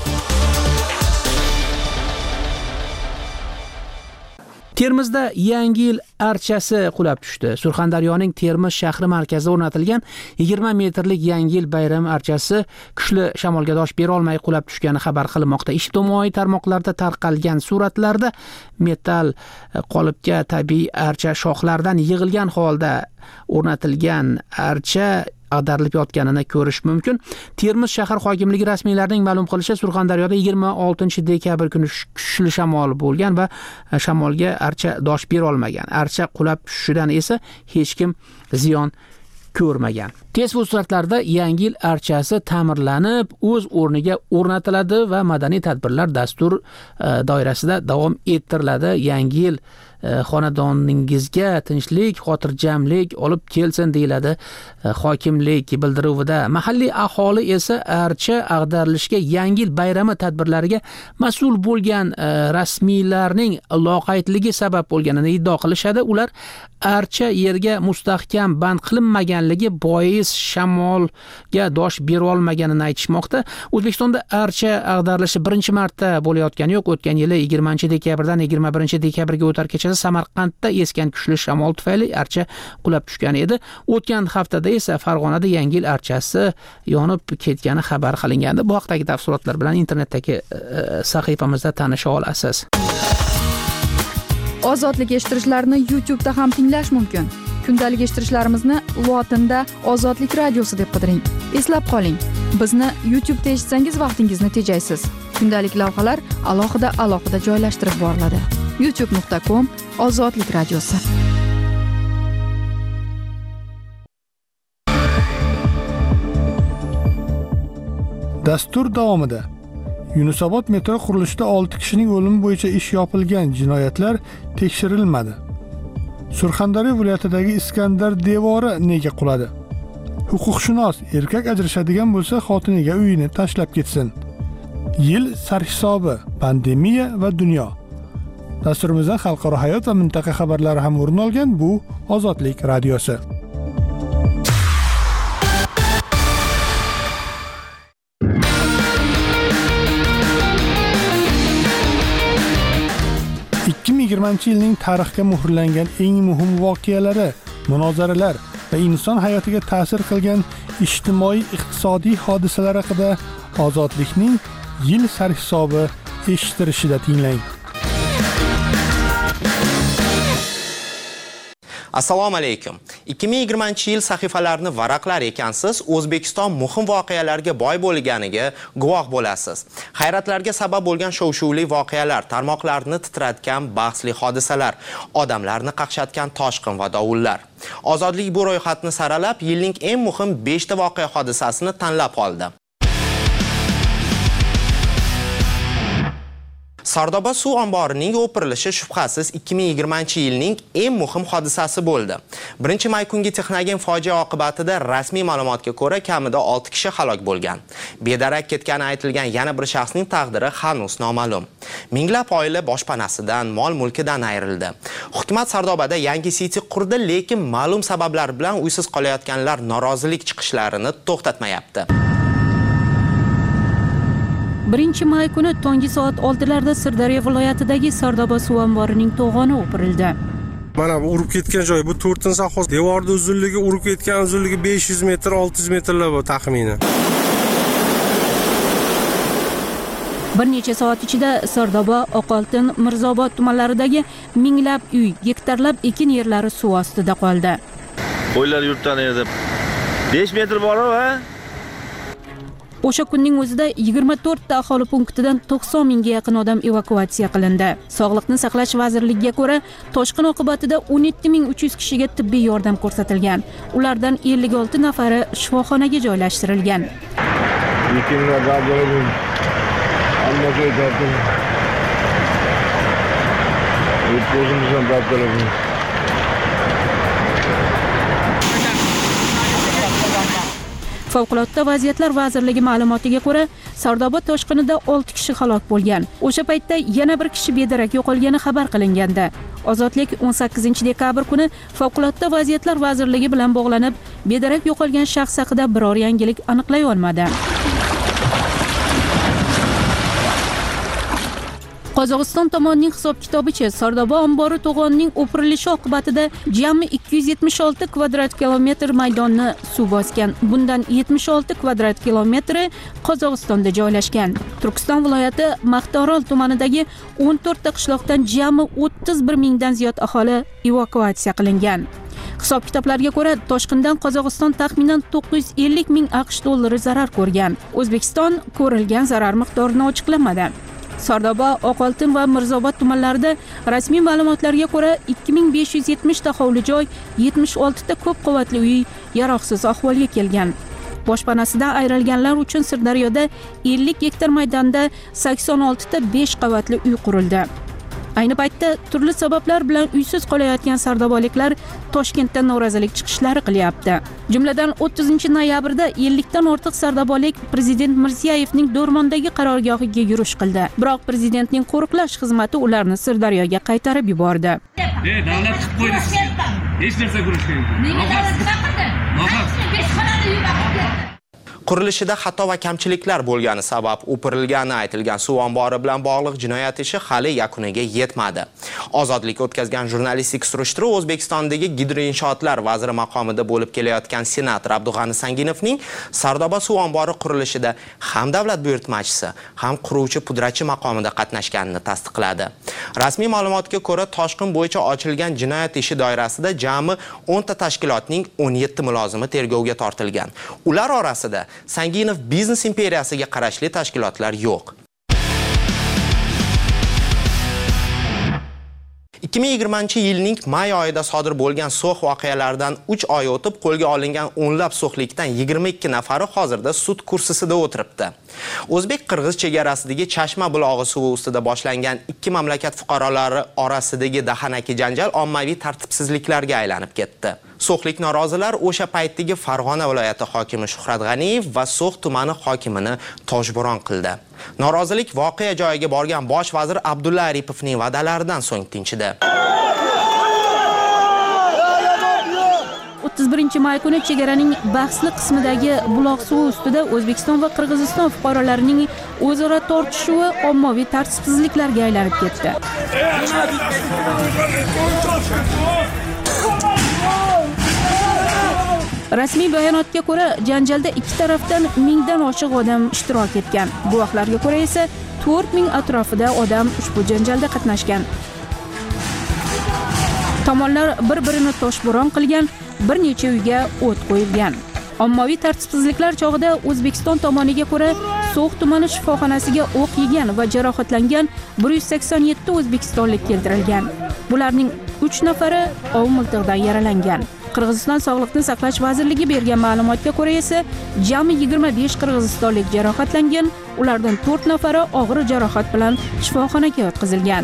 Termizda yangi yil archasi qulab tushdi. Surxondaryoning Termiz shahri markazida o'rnatilgan yigirma metrlik Yangi yil bayrami archasi kuchli shamolga dosh bera olmay qulab tushgani xabar qilinmoqda. Ijtimoiy tarmoqlarda tarqalgan suratlarda metall qolipga tabiiy archa shoxlardan yig'ilgan holda o'rnatilgan archa ag'darilib yotganini ko'rish mumkin. Termiz shahar hokimligi rasmiylarining ma'lum qilishicha, Surxondaryoda yigirma oltinchi dekabr kuni kuchli shamol bo'lgan va shamolga archa dosh bera olmagan. Archa qulab tushishidan esa hech kim ziyon ko'rmagan. Tez fursatlarda Yangi yil archasi ta'mirlanib, o'z o'rniga o'rnatiladi va madaniy tadbirlar dastur doirasida davom ettiriladi. Yangi yil xonadoningizga tinchlik, xotirjamlik olib kelsin deyiladi hokimlik bildiruvida. Mahalliy aholi esa archa ag'darilishiga Yangi yil bayrami tadbirlariga mas'ul bo'lgan rasmiylarning loqaydligi sabab bo'lganini iddao qilishadi. Ular archa yerga mustahkam band qilinmaganligi bois shamolga dosh bera olmaganini aytishmoqda. O'zbekistonda archa ag'darilishi birinchi marta bo'layotgani yo'q. O'tgan yili yigirmanchi dekabrdan yigirma birinchi dekabrga o'tar kechasi Samarqandda esgan kuchli shamol tufayli archa qulab tushgan edi. O'tgan haftada esa Farg'onada Yangi yil archasi yonib ketgani xabar qilingandi. Bu haqdagi tafsilotlar bilan internetdagi sahifamizda tanisha olasiz. Ozodlik eshittirishlarni YouTube da ham tinglash mumkin. Kundalik eshittirishlarimizni lotinda Ozodlik radiosi deb qidiring. Eslab qoling, bizni YouTube'da eshitsangiz vaqtingizni tejaysiz. Kundalik lavhalar alohida alohida joylashtirib boriladi. youtube nuqta com Ozodlik radiosi. Dastur davomida Yunusobod metro qurilishida olti kishining o'limi bo'yicha ish yopilgan, jinoyatlar tekshirilmadi. Surxondaryo viloyatidagi Iskandar devori nega quladi? Huquqshunos erkak ajrashadigan bo'lsa, xotiniga uyini tashlab ketsin. Yil sarhisobi, pandemiya va dunyo. Dasturimizdan xalqaro hayot va mintaqa xabarlari ham o'rin olgan. Bu Ozodlik radiosi. ikki ming yigirmanchi yilning tarixga muhrlangan eng muhim voqealari, munozaralar va inson hayotiga ta'sir qilgan ijtimoiy-iqtisodiy hodisalar haqida Ozodlikning yil sarhisobi eshittirishida tinglang. Assalomu alaykum. ikki ming yigirmanchi yil sahifalarini varaqlar ekansiz, O'zbekiston muhim voqealarga boy bo'lganiga guvoh bo'lasiz. Hayratlarga sabab bo'lgan shov-shuvli voqealar, tarmoqlarni titratgan bahsli hodisalar, odamlarni qaqshatgan toshqin va dovullar. Ozodlik bu ro'yxatni saralab, yilning eng muhim besh ta voqea hodisasini tanlab oldi. Sardoba suv omborining o'pirilishi shubhasiz ikki ming yigirmanchi yilning eng muhim hodisasi bo'ldi. birinchi may kungi texnogen fojia oqibatida rasmiy ma'lumotga ko'ra kamida olti kishi halok bo'lgan. Bedarak ketgani aytilgan yana bir shaxsning taqdiri hanuz noma'lum. Minglab oila boshpanasidan, mol-mulkidan ayrildi. Hukumat Sardobada yangi siti qurdi, lekin ma'lum sabablar bilan uysiz qolayotganlar norozilik chiqishlarini to'xtatmayapti. birinchi may kuni tongi soat oltilarda Sirdaryo viloyatidagi Sardoba suv omborining to'g'oni o'pirildi. Mana bu urib ketgan joy bu to'rtinchi ahos. Devorning uzunligi urib ketgan uzunligi besh yuz metr, olti yuz metrlar bu taxminan. Bir necha soat ichida Sardoba, Oqoltin, Mirzobod tumanlaridagi minglab uy, gektarlab ekin yerlari suv ostida qoldi. Qo'ylar yurtdan yerda besh metr bor-a? O'sha kunning o'zida yigirma to'rt ta aholi punktidan to'qson mingga yaqin odam evakuatsiya qilindi. Sog'liqni saqlash vazirligiga ko'ra, toshqin oqibatida o'n yetti ming uch yuz kishiga tibbiy yordam ko'rsatilgan. Ulardan ellik olti nafari shifoxonaga joylashtirilgan. Favqulodda vaziyatlar vazirligi ma'lumotiga ko'ra, Sardoba toshqinida olti kishi halok bo'lgan. O'sha paytda yana bir kishi bedarak yo'qolgani xabar qilingandi. Ozodlik o'n sakkizinchi dekabr kuni Favqulodda vaziyatlar vazirligi bilan bog'lanib, bedarak yo'qolgan shaxs haqida biror yangilik aniqlay olmadi. Qozog'iston tomonining hisob-kitobicha Sardoba ombori to'g'onining o'pirilishi oqibatida jami ikki yuz yetmish olti kvadrat kilometr maydonni suv bosgan. Bundan yetmish olti kvadrat kilometri Qozog'istonda joylashgan. Turkiston viloyati Maqtorol tumanidagi o'n to'rtta qishloqdan jami o'ttiz bir mingdan ziyod aholi evakuatsiya qilingan. Hisob-kitoblarga ko'ra, toshqindan Qozog'iston taxminan to'qqiz yuz ellik ming aqsh dollari zarar ko'rgan. O'zbekiston ko'rilgan zarar miqdorini ochiqlamadi. Sardoba, Oqoltin va Mirzobod tumanlarida rasmiy ma'lumotlarga ko'ra ikki ming besh yuz yetmish ta hovli joy, yetmish olti ta ko'p qavatli uy yaroqsiz ahvolga kelgan. Boshpanasidan ayrilganlar uchun Sirdaryoda ellik gektar maydonda sakson olti ta besh qavatli uy qurildi. Ayni paytda turli sabablar bilan uysiz qolayotgan sardobaliklar Toshkentda norozilik chiqishlari qilyapti. Jumladan o'ttizinchi noyabrda ellikdan ortiq sardobalik prezident Mirziyevning Do'rmondagi qarorgohiga yurish qildi. Biroq prezidentning qo'riqlash xizmati ularni Sirdaryoga qaytarib yubordi. E, davlat qilib qo'ydi sizga. Hech narsa ko'rishmaydi. Nega davlat nima qildi? besh xonali uy baqirdi. Qurilishida xato va kamchiliklar bo'lgani sabab o'pirilgani aytilgan suv ombori bilan bog'liq jinoyat ishi hali yakuniga yetmadi. Ozodlik o'tkazgan jurnalistik surishtiruv O'zbekistondagi gidroinshootlar vaziri maqomida bo'lib kelayotgan senator Abdug'ani Sanginovning Sardoba suv ombori qurilishida ham davlat buyurtmachisi, ham quruvchi pudratchi maqomida qatnashganini tasdiqladi. Rasmiy ma'lumotga ko'ra, toshqin bo'yicha ochilgan jinoyat ishi doirasida jami o'n ta tashkilotning o'n yetti mulozimi tergovga tortilgan. Ular orasida Sanginov biznes imperiyasiga qarashli tashkilotlar yo'q. ikki ming yigirmanchi yilning may oyida sodir bo'lgan so'x voqealaridan uch oy o'tib qo'lga olingan o'nlab so'xlikdan yigirma ikki nafari hozirda sud kursisida o'tiribdi. O'zbek-qirg'iz chegarasidagi Chashma bulog'i suvi ustida boshlangan ikki mamlakat fuqarolari orasidagi dahanaki janjal ommaviy tartibsizliklarga aylanib ketdi. So'xlik norozilar o'sha paytdagi Farg'ona viloyati hokimi Shuhrat G'aniyev va So'x tumani hokimini toshbo'ron qildi. Norozilik voqea joyiga borgan bosh vazir Abdulla Aripovning va'dalaridan so'ng tinchidi. o'ttiz birinchi may kuni chegaraning bahsli qismidagi buloq suvi ustida O'zbekiston va Qirg'iziston fuqarolarining o'zaro tortishuvi ommaviy tartibsizliklarga aylanib ketdi. Rasmiy bayonotga ko'ra, janjalda ikki tarafdan mingdan oshiq odam ishtirok etgan. Guvohlarga ko'ra esa to'rt ming atrofida odam ushbu janjalda qatnashgan. Tomonlar bir-birini toshbo'ron qilgan, bir necha uyga o't qo'yilgan. Ommaviy tartibsizliklar chog'ida O'zbekiston tomoniga ko'ra So'x tumani shifoxonasiga o'q yegan va jarohatlangan bir yuz sakson yetti o'zbekistonlik keltirilgan. Bularning uch nafari ov miltig'idan yaralangan. Qirg'iziston Sog'liqni saqlash vazirligi bergan ma'lumotga ko'ra esa jami yigirma besh qirg'izistonlik jarohatlangan, ulardan to'rt nafari og'ir jarohat bilan shifoxonaga yotqizilgan.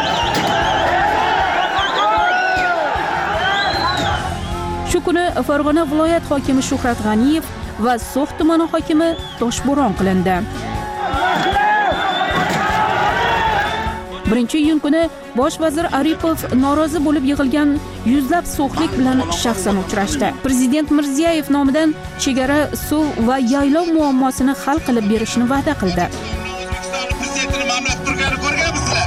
Shu kuni Farg'ona viloyat hokimi Shuhrat G'aniyev va So'x tumani hokimi toshbo'ron qilindi. birinchi iyun kuni bosh vazir Aripov norozi bo'lib yig'ilgan yuzlab so'xlik bilan shaxsan uchrashdi. Prezident Mirziyev nomidan chegara, suv va yaylov muammosini hal qilib berishni va'da qildi. Prezidentning mamlakat turgani ko'rganmisizlar?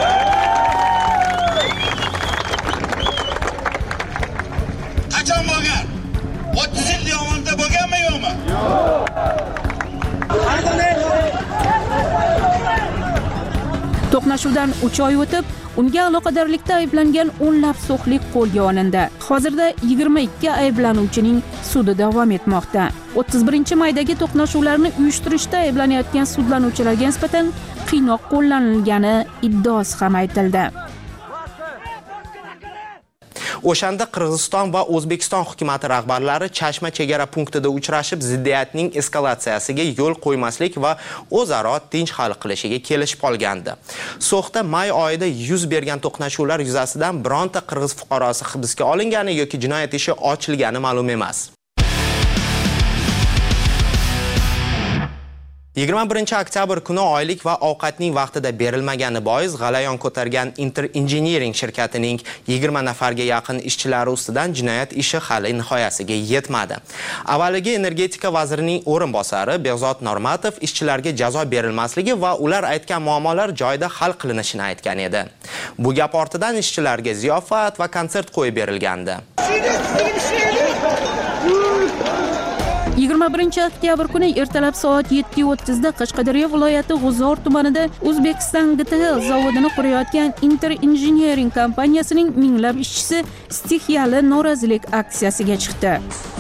Qachon bo'lgan? o'ttiz yil davomida bo'lganmi yo'qmi? To'qnashuvdan uch oy o'tib, unga aloqadorlikda ayblangan o'nlab so'xlik qo'lga olindi. Hozirda yigirma ikki ayblanuvchining sudi davom etmoqda. o'ttiz birinchi maydagi to'qnashuvlarni uyushtirishda ayblanayotgan sudlanuvchilarga nisbatan qiynoq qo'llanilgani iddaosi ham aytildi. O'shanda Qirg'iziston va O'zbekiston hukumat rahbarlari Chashma chegara punktida uchrashib, ziddiyatning eskalatsiyasiga yo'l qo'ymaslik va o'zaro tinch hal qilishiga kelishib qolgandi. So'xda may oyida yuz bergan to'qnashuvlar yuzasidan bironta qirg'iz fuqarosi hibsga olingani yoki jinoyat ishi ochilgani ma'lum emas. yigirma birinchi oktyabr kuni oylik va ovqatning vaqtida berilmagani bois g'alayon ko'targan Inter Engineering shirkatining yigirma nafarga yaqin ishchilari ustidan jinoyat ishi hali nihoyasiga yetmadi. Avvaliga energetika vazirining o'rinbosari Behzod Normatov ishchilarga jazo berilmasligi va ular aytgan muammolar joyida hal qilinishini aytgan edi. Bu gap ortidan ishchilarga ziyofat va konsert qo'yib berilgandi. yigirma birinchi oktyabr kuni ertalab soat yetti o'ttiz da Qashqadaryo viloyati G'uzor tumanida O'zbekiston G T L zavodini qurayotgan Inter Engineering kompaniyasining minglab ishchisi stixiyali norozilik aksiyasiga chiqdi.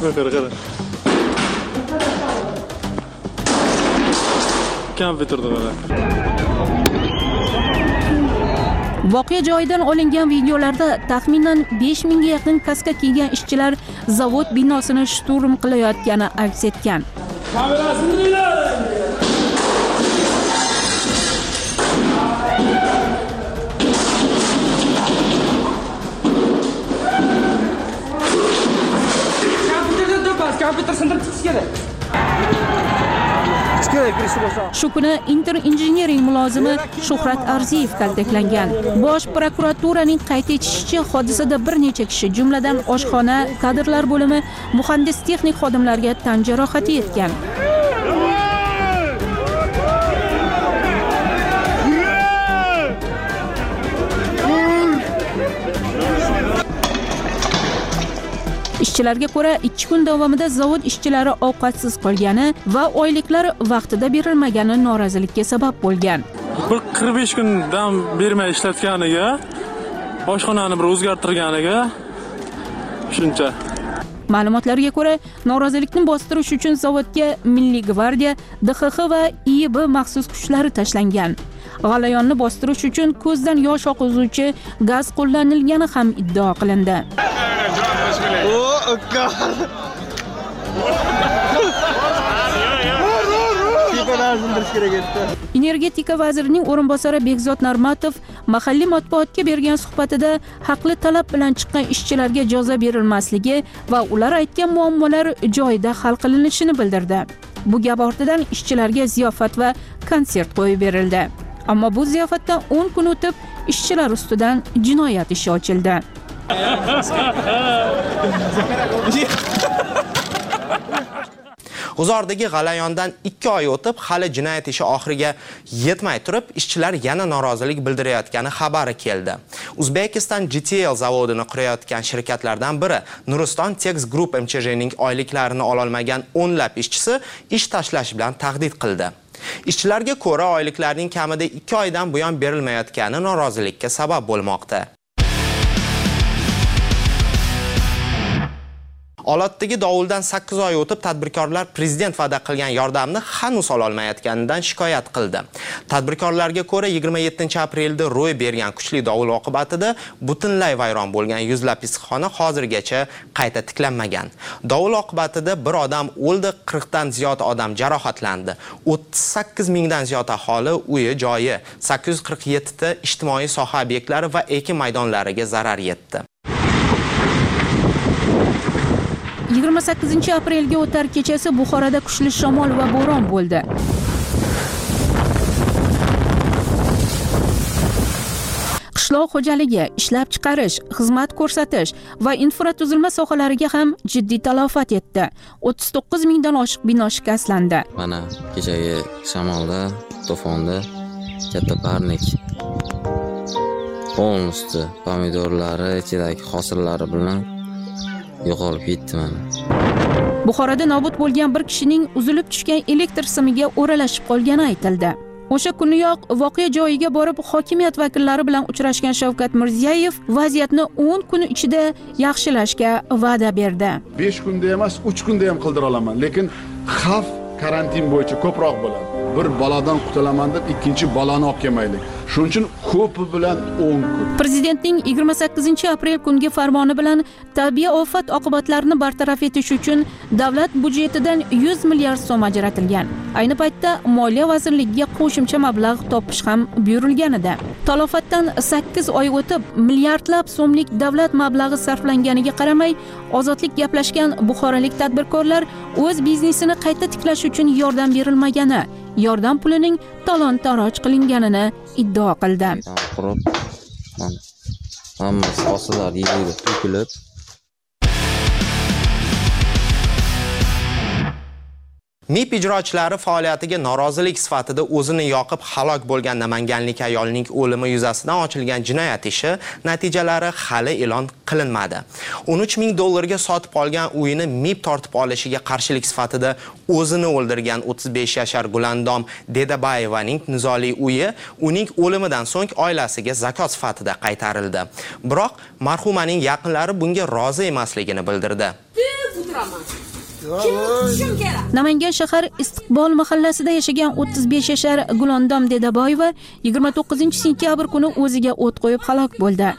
Voqea joyidan olingan videolarda taxminan besh mingga yaqin kaska kiygan ishchilar zavod binosini shturm qilayotgani aks etgan. Shu kuni Inter Engineering mulozimi Shuhrat Arziyev kaltaklangan. Bosh prokuraturaning qayd etishicha, hodisada bir necha kishi, jumladan oshxona, kadrlar bo'limi, muhandis texnik xodimlarga tan jarohati yetgan. Ishchilarga ko'ra, ikki kun davomida zavod ishchilari ovqatsiz qolgani va oyliklar vaqtida berilmagani norozilikka sabab bo'lgan. Bir qirq besh kun dam bermay ishlatganiga, oshxonani bir o'zgartirganiga shuncha. Ma'lumotlarga ko'ra, norozilikni bostirish uchun zavodga Milliy gvardiya, D X X va I B maxsus kuchlari tashlangan. G'alayonni bostirish uchun ko'zdan yosh oqizuvchi gaz qo'llanilgani ham iddao qilindi. Energetika vazirining o'rinbosari Behzod Normatov mahalliy matbuotga bergan suhbatida haqli talab bilan chiqqan ishchilarga jazo berilmasligi va ular aytgan muammolar joyida hal qilinishini bildirdi. Bu gap ortidan ishchilarga ziyofat va konsert qo'yib berildi. Ammo bu ziyofatdan o'n kun o'tib ishchilar ustidan jinoyat ishi ochildi. G'uzordagi g'alayondan ikki oy o'tib, hali jinoyat ishi oxiriga yetmay turib, ishchilar yana norozilik bildirayotgani xabari keldi. Uzbekistan G T L zavodini qurayotgan shirkatlardan biri Nuriston Tex Group M Ch J'ning oyliklarini ololmagan o'nlab ishchisi ish tashlash bilan tahdid qildi. Ishchilarga ko'ra, oyliklarning kamida ikki oydan buyon berilmayotgani norozilikka sabab bo'lmoqda. Olotdagi dovuldan sakkiz oy o'tib, tadbirkorlar prezident va'da qilgan yordamni hanuz ololmayotganidan shikoyat qildi. Tadbirkorlarga ko'ra, yigirma yettinchi aprelda ro'y bergan kuchli dovul oqibatida butunlay vayron bo'lgan yuzlab issiqxona hozirgacha qayta tiklanmagan. Dovul oqibatida bir odam o'ldi, qirqdan ziyod odam jarohatlandi. o'ttiz sakkiz mingdan ziyod aholi uyi, joyi, sakkiz yuz qirq yetti ta ijtimoiy soha obyektlari va ekin maydonlariga zarar yetdi. yigirma sakkizinchi aprelga o'tar kechasi Buxoroda kuchli shamol va bo'ron bo'ldi. Qishloq xo'jaligi, ishlab chiqarish, xizmat ko'rsatish va infratuzilma sohalariga ham jiddiy talofat yetdi. o'ttiz to'qqiz mingdan oshiq bino shikastlandi. Mana kechagi shamolda, to'fonda katta parnik polnosti pomidorlari, ichidagi hosillari bilan yo'qolib ketdi mana. Buxoroda nobud bo'lgan bir kishining uzilib tushgan elektr simiga o'ralashib qolgani aytildi. O'sha kuniyoq voqea joyiga borib hokimiyat vakillari bilan uchrashgan Shavkat Mirziyoyev vaziyatni o'n kun ichida yaxshilashga va'da berdi. besh kunda emas, uch kunda ham qildira olaman, lekin xavf karantin bo'yicha ko'proq bo'ladi. Bir balodan qutulaman deb ikkinchi baloni olib kelmaylik. Shuning uchun ko'pi bilan o'n kun. Prezidentning yigirma sakkizinchi aprel kungi farmoni bilan tabiiy ofat oqibatlarini bartaraf etish uchun davlat budjetidan yuz milliard so'm ajratilgan. Ayni paytda Moliya vazirligiga qo'shimcha mablag' topish ham buyurilgan edi. Talofatdan sakkiz oy o'tib, milliardlab so'mlik davlat mablag'i sarflanganiga qaramay, ozodlik gaplashgan buxorolik tadbirkorlar o'z biznesini qayta tiklash uchun yordam berilmagani, yordam pulining talon-taroj qilinganini iddao qildi. Qurib, hammasi hosillar yerga to'kilib MIB ijrochilari faoliyatiga norozilik sifatida o'zini yoqib halok bo'lgan namanganlik ayolning o'limi yuzasidan ochilgan jinoyat ishi natijalari hali e'lon qilinmadi. o'n uch ming dollarga sotib olgan uyini MIB tortib olishiga qarshilik sifatida o'zini o'ldirgan o'ttiz besh yashar Gulandom Dedabayevaning nizoli uyi uning o'limidan so'ng oilasiga zakot sifatida qaytarildi. Biroq marhumaning yaqinlari bunga rozi emasligini bildirdi. Namangan shahar Istiqbol mahallasida yashagan o'ttiz besh yashar Gulandom Dedaboyeva yigirma to'qqizinchi sentyabr kuni o'ziga o't qo'yib halok bo'ldi.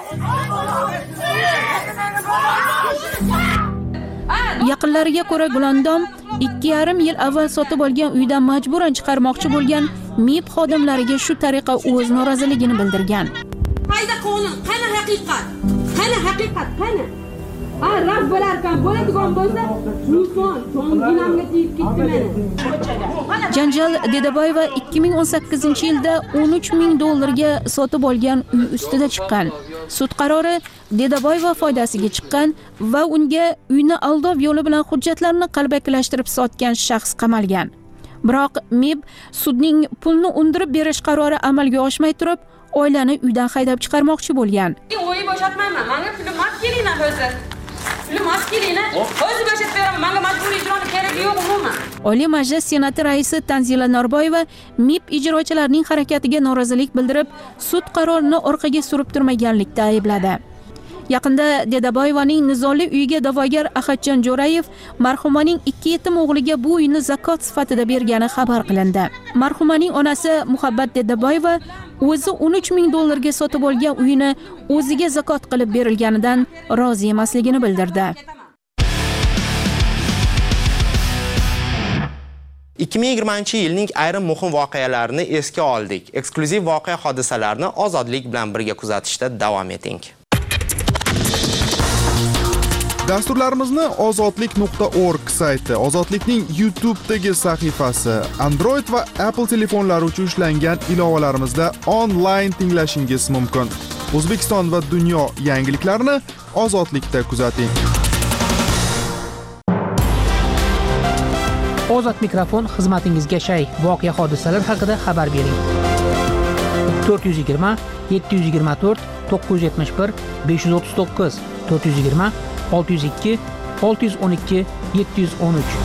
Yaqinlariga ko'ra Gulandom ikki yarim yil avval sotib olgan uydan majburan chiqarmoqchi bo'lgan MIB xodimlariga shu tariqa o'z noroziligini bildirgan. Qayda qonun, qani haqiqat? Qani haqiqat, qani? Ha, rad bo'larkan, bo'ladigan bo'lsa, Nufon, jonginamga tegib ketdi meni. Janjal Dedaboyeva ikki ming o'n sakkizinchi yilda o'n uch ming dollarga sotib olgan uy ustida chiqqan. Sud qarori Dedaboyeva foydasiga chiqqan va unga uyni aldov yo'li bilan hujjatlarni qalbakilashtirib sotgan shaxs qamalgan. Biroq MIB sudning pulni undirib berish qarori amalga oshmay turib, oilani uydan haydab chiqarmoqchi bo'lgan. O'yi bo'shatmayman. Menga pul mas kelinglar hozir. Pul mas kelinglar. Hozir bo'shatib beraman. Menga majburiy ijroni keragi yo'q umuman. Oliy Majlis Senati raisi Tanzila Norboyeva MIB ijrochilarining harakatiga norozilik bildirib, sud qarorini orqaga surib turmaganlikda aybladi. Yaqinda Dedaboyevaning nizoli uyiga da'vogar Ahadjon Jo'rayev marhumaning ikki yetim o'g'liga bu uyni zakot sifatida bergani xabar qilindi. Marhumaning onasi Muhabbat Dedaboyeva o'zi o'n uch ming dollarga sotib olgan uyini o'ziga zakot qilib berilganidan rozi emasligini bildirdi. ikki ming yigirmanchi yilning ayrim muhim voqealarini esga oldik. Eksklyuziv voqea hodisalarni Ozodlik bilan birga kuzatishda davom eting. Dasturlarimizni ozodlik nuqta org sayti, Ozodlikning YouTube'dagi sahifasi, Android va Apple telefonlari uchun ishlangan ilovalarimizda onlayn tinglashingiz mumkin. O'zbekiston va dunyo yangiliklarini Ozodlikda kuzating. Ozod mikrofon xizmatingizga shay. Voqea hodisalar haqida xabar bering. to'rt yuz yigirma yetti yuz yigirma to'rt to'qqiz yuz yetmish bir besh yuz o'ttiz to'qqiz to'rt yuz yigirma olti yuz ikki olti yuz o'n ikki yetti yuz o'n uch.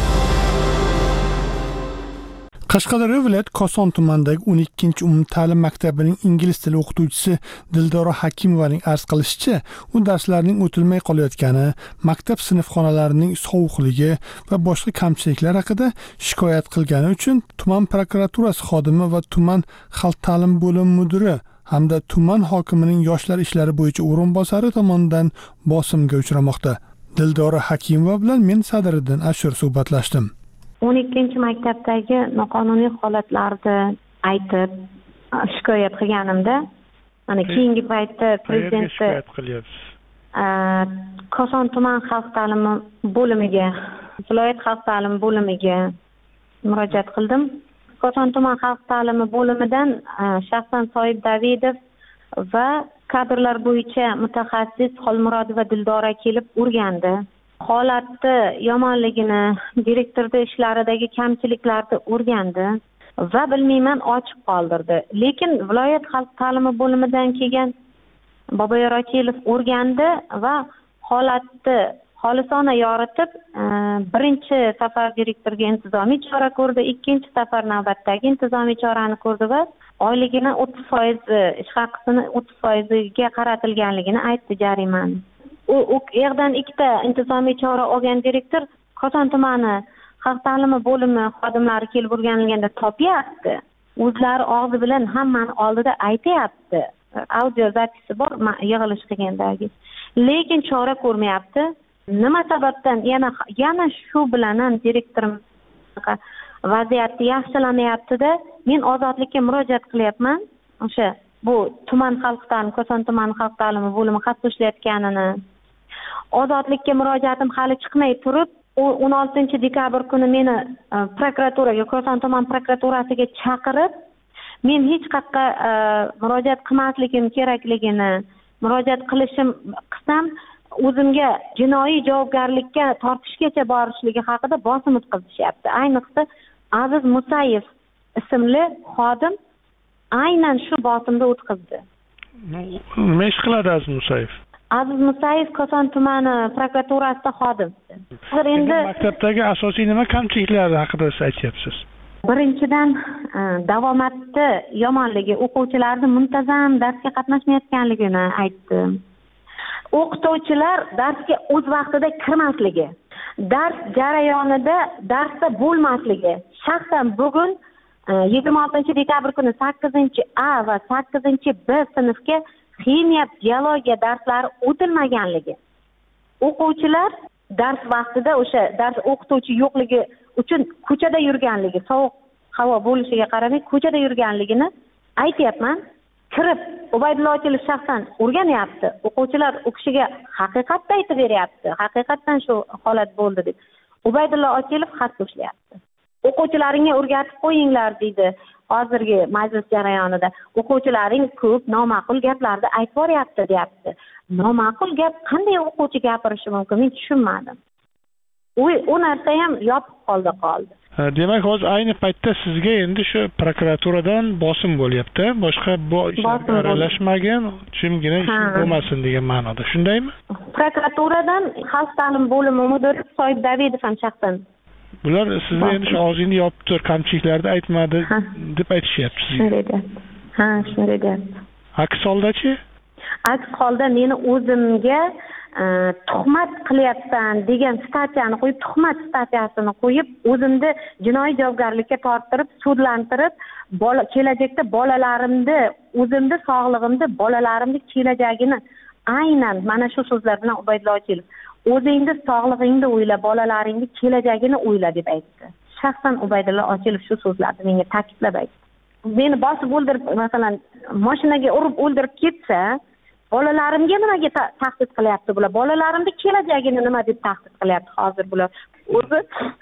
Qashqadaryo viloyat Koson tumanidagi o'n ikkinchi umumta'lim maktabining ingliz tili o'qituvchisi Dildora Hakimovaning arz qilishicha, u darslarning o'tilmay qolayotgani, maktab sinfxonalarining sovuqligi va boshqa kamchiliklar haqida shikoyat qilgani uchun tuman prokuraturasi xodimi va tuman xalq ta'lim bo'limi mudiri hamda tuman hokimining yoshlar ishlari bo'yicha o'rinbosari tomonidan bosimga uchramoqda. Dildora Hakimova bilan men Sadiriddin Ashur suhbatlashdim. o'n ikkinchi maktabdagi noqonuniy holatlarni aytib shikoyat qilganimda, mana keyingi paytda prezident shikoyat qilyapsiz. Koson tuman xalq ta'limi bo'limiga, viloyat xalq ta'limi bo'limiga murojaat qildim. Koson tuman xalq ta'limi bo'limidan shaxsan Soyib Davidov va kadrlar bo'yicha mutaxassis Xolmurodova Dildora kelib o'rgandi. Holatni yomonligini, direktorda ishlaridagi kamchiliklarni o'rgandi va bilmayman ochiq qoldirdi. Lekin viloyat xalq ta'limi bo'limidan kelgan Boboyor Akilov o'rgandi va holatni xolisona yoritib, birinchi safar direktorga intizomiy chora ko'rdi, ikkinchi safar navbatdagi intizomiy chorani ko'rdi va oyligini o'ttiz foiz, ish haqisini o'ttiz foiziga qaratilganligini aytdi jarimani. U yerdan ikkita intizomiy chora olgan direktor Koson tumani xalq ta'limi bo'limi xodimlari kelib o'rganilganda topyapti. O'zlari og'zi bilan hammani oldida aytayapti. Audio zapisi bor, yig'ilish qilgandagi. Lekin chora ko'rmayapti. Nima sababdan yana yana shu bilan ham direktorim vaziyatni yaxshilamayapti-da, men ozodlikka murojaat qilyapman. O'sha bu tuman xalq ta'limi, Koson tumani xalq ta'limi bo'limi xat qo'shilayotganini. Ozodlikka murojaatim hali chiqmay turib, o'n oltinchi dekabr kuni meni prokuraturaga, Koson tuman prokuraturasiga chaqirib, men hech qayerga murojaat qilmasligim kerakligini, murojaat qilishim qilsam o'zimga jinoiy javobgarlikka tortishgacha borishligi haqida bosim o'tkazishyapti. Ayniqsa Aziz Musayev ismli xodim aynan shu bosimda o'tkazdi. Nima ish qiladi Aziz Musayev? Aziz Musayev Koson tumani prokuraturasida xodim. Hozir endi maktabdagi asosiy nima kamchiliklar haqida siz aytyapsiz? Birinchidan davomatni yomonligi, o'quvchilarning muntazam darsga qatnashmayotganligini aytdim. O'qituvchilar darsga o'z vaqtida kirmasligi, dars jarayonida darsda bo'lmasligi. Shaxsan bugun yigirma oltinchi dekabr kuni sakkizinchi A va sakkizinchi B sinfga ximiya, biologiya darslari o'tilmaganligi. O'quvchilar dars vaqtida o'sha dars o'qituvchi yo'qligi uchun ko'chada yurganligi, sovuq havo bo'lishiga qaramay ko'chada yurganligini aytyapman. Kirib Ubaydulla Ochilov shaxsan o'rganyapti. O'quvchilar u kishiga haqiqatni aytib beryapti. Haqiqatdan shu holat bo'ldi deb. Ubaydulla Ochilov xat qo'shyapti. O'quvchilaringga o'rgatib qo'yinglar deydi. Hozirgi majlis jarayonida o'quvchilaring ko'p noma'qul gaplarni aytib boryapti, deyapti. Noma'qul gap qanday o'quvchi gapirishi mumkin? Men tushunmadim. U u narsa ham yopiq qoldi qoldi. Demak, hozir ayni paytda sizga endi shu prokuraturadan bosim bo'lyapti. Boshqa bu ishlarga aralashmagan, jimgina ish bo'lmasin degan ma'noda. Shundaymi? Prokuraturadan xalq ta'lim bo'limi mudiri Soyib Davidov ham shaxsan. Bular sizga endi shu og'zingni yopib tur, kamchiliklarni aytmadi deb aytishyapti sizga. Shunday deyapti. Ha, shunday deyapti. Aks holdachi? Aks holda meni o'zimga tuhmat qilyapsan degan statiyani qo'yib, tuhmat statiyasini qo'yib, o'zimni jinoiy javobgarlikka torttirib, sudlantirib, bola kelajakda bolalarimni, o'zimni sog'lig'imni, bolalarimni kelajagini aynan mana shu so'zlar bilan Ubaydulla Ochilov o'zingni sog'lig'ingni o'yla, bolalaringni kelajagini o'yla deb aytdi. Shaxsan Ubaydulla Ochilov shu so'zlarni menga ta'kidlab aytdi. Meni bosib o'ldirib, masalan, mashinaga urib o'ldirib ketsa, bolalarimga nimaga tahdid qilyapti bular? Bolalarimning kelajagini nima deb tahdid qilyapti hozir bular? O'zi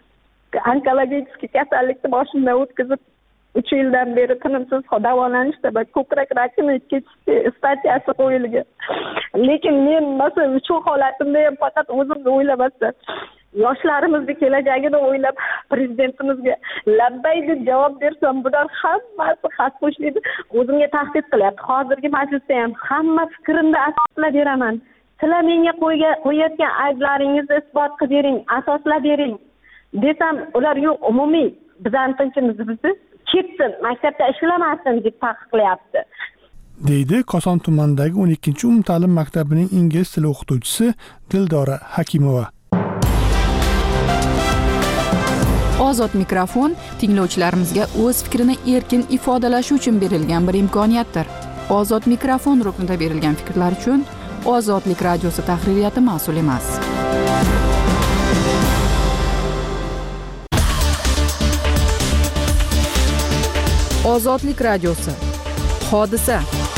onkologik kasallikni boshimdan o'tkazib uch yildan beri tinimsiz davolanishda va ko'krak rakini ketish statiyasi qo'yilgan. Lekin men masalan shu holatimda ham faqat o'zimni o'ylamasdan, yoshlarimizni kelajagini o'ylab prezidentimizga labbay deb javob bersam, bular hammasi xat qo'shlaydi. O'zimga tahdid qilyapti. Hozirgi majlisda ham hamma fikrimni asoslab beraman. Sizlar menga qo'yayotgan ayblaringizni isbot qilib bering, asoslab bering desam, ular yo'q, umumiy bizning tinchimizni buzdi, ketsin, maktabda ishlamasin deb taqiqlayapti. deydi Koson tumanidagi o'n ikkinchi umumta'lim maktabining ingliz tili o'qituvchisi Dildora Hakimova. Ozod mikrofon tinglovchilarimizga o'z fikrini erkin ifodalashi uchun berilgan bir imkoniyatdir. Ozod mikrofon ruknida berilgan fikrlar uchun Ozodlik radiosi tahririyati mas'ul emas. Ozodlik radiosi. Hodisa.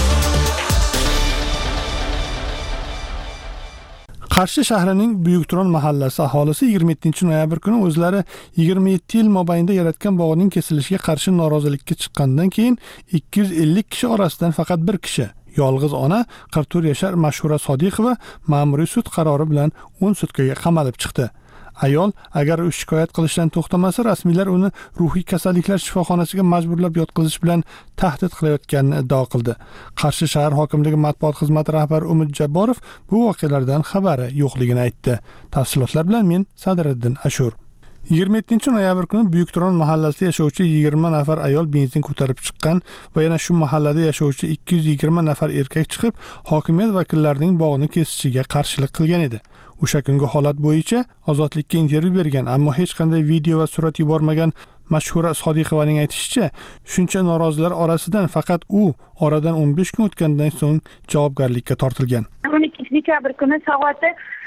Qarshi shahrining Buyukturon mahallasi aholisi yigirma yettinchi noyabr kuni o'zlari yigirma yetti yil mobaynida yaratgan bog'ning kesilishiga qarshi norozilikka chiqqandan keyin ikki yuz ellik kishi orasidan faqat bir kishi, yolg'iz ona qirq to'rt yashar Mashhura Sodiqova ma'muriy sud qarori bilan o'n sutkaga qamalib chiqdi. Ayol agar u shikoyat qilishdan to'xtamasa, rasmiylar uni ruhiy kasalliklar shifoxonasiga majburlab yotqizish bilan tahdid qilayotganini iddao qildi. Qarshi shahar hokimligi matbuot xizmati rahbari Umid Jabborov bu voqealardan xabari yo'qligini aytdi. Tafsilotlar bilan men Sadriddin Ashur. yigirma yettinchi noyabr kuni Buyukturon mahallasida yashovchi yigirma nafar ayol benzin ko'tarib chiqqan va yana shu mahallada yashovchi ikki yuz yigirma nafar erkak chiqib, hokimiyat vakillarining bog'ni kesishiga qarshilik qilgan edi. O'sha kungi holat bo'yicha Ozodlikka intervyu bergan, ammo hech qanday video va surat yubormagan Mashhura Sodiqovaning aytishicha, shuncha norozilar orasidan faqat u oradan o'n besh kun o'tgandan so'ng javobgarlikka tortilgan. o'n ikkinchi dekabr kuni soati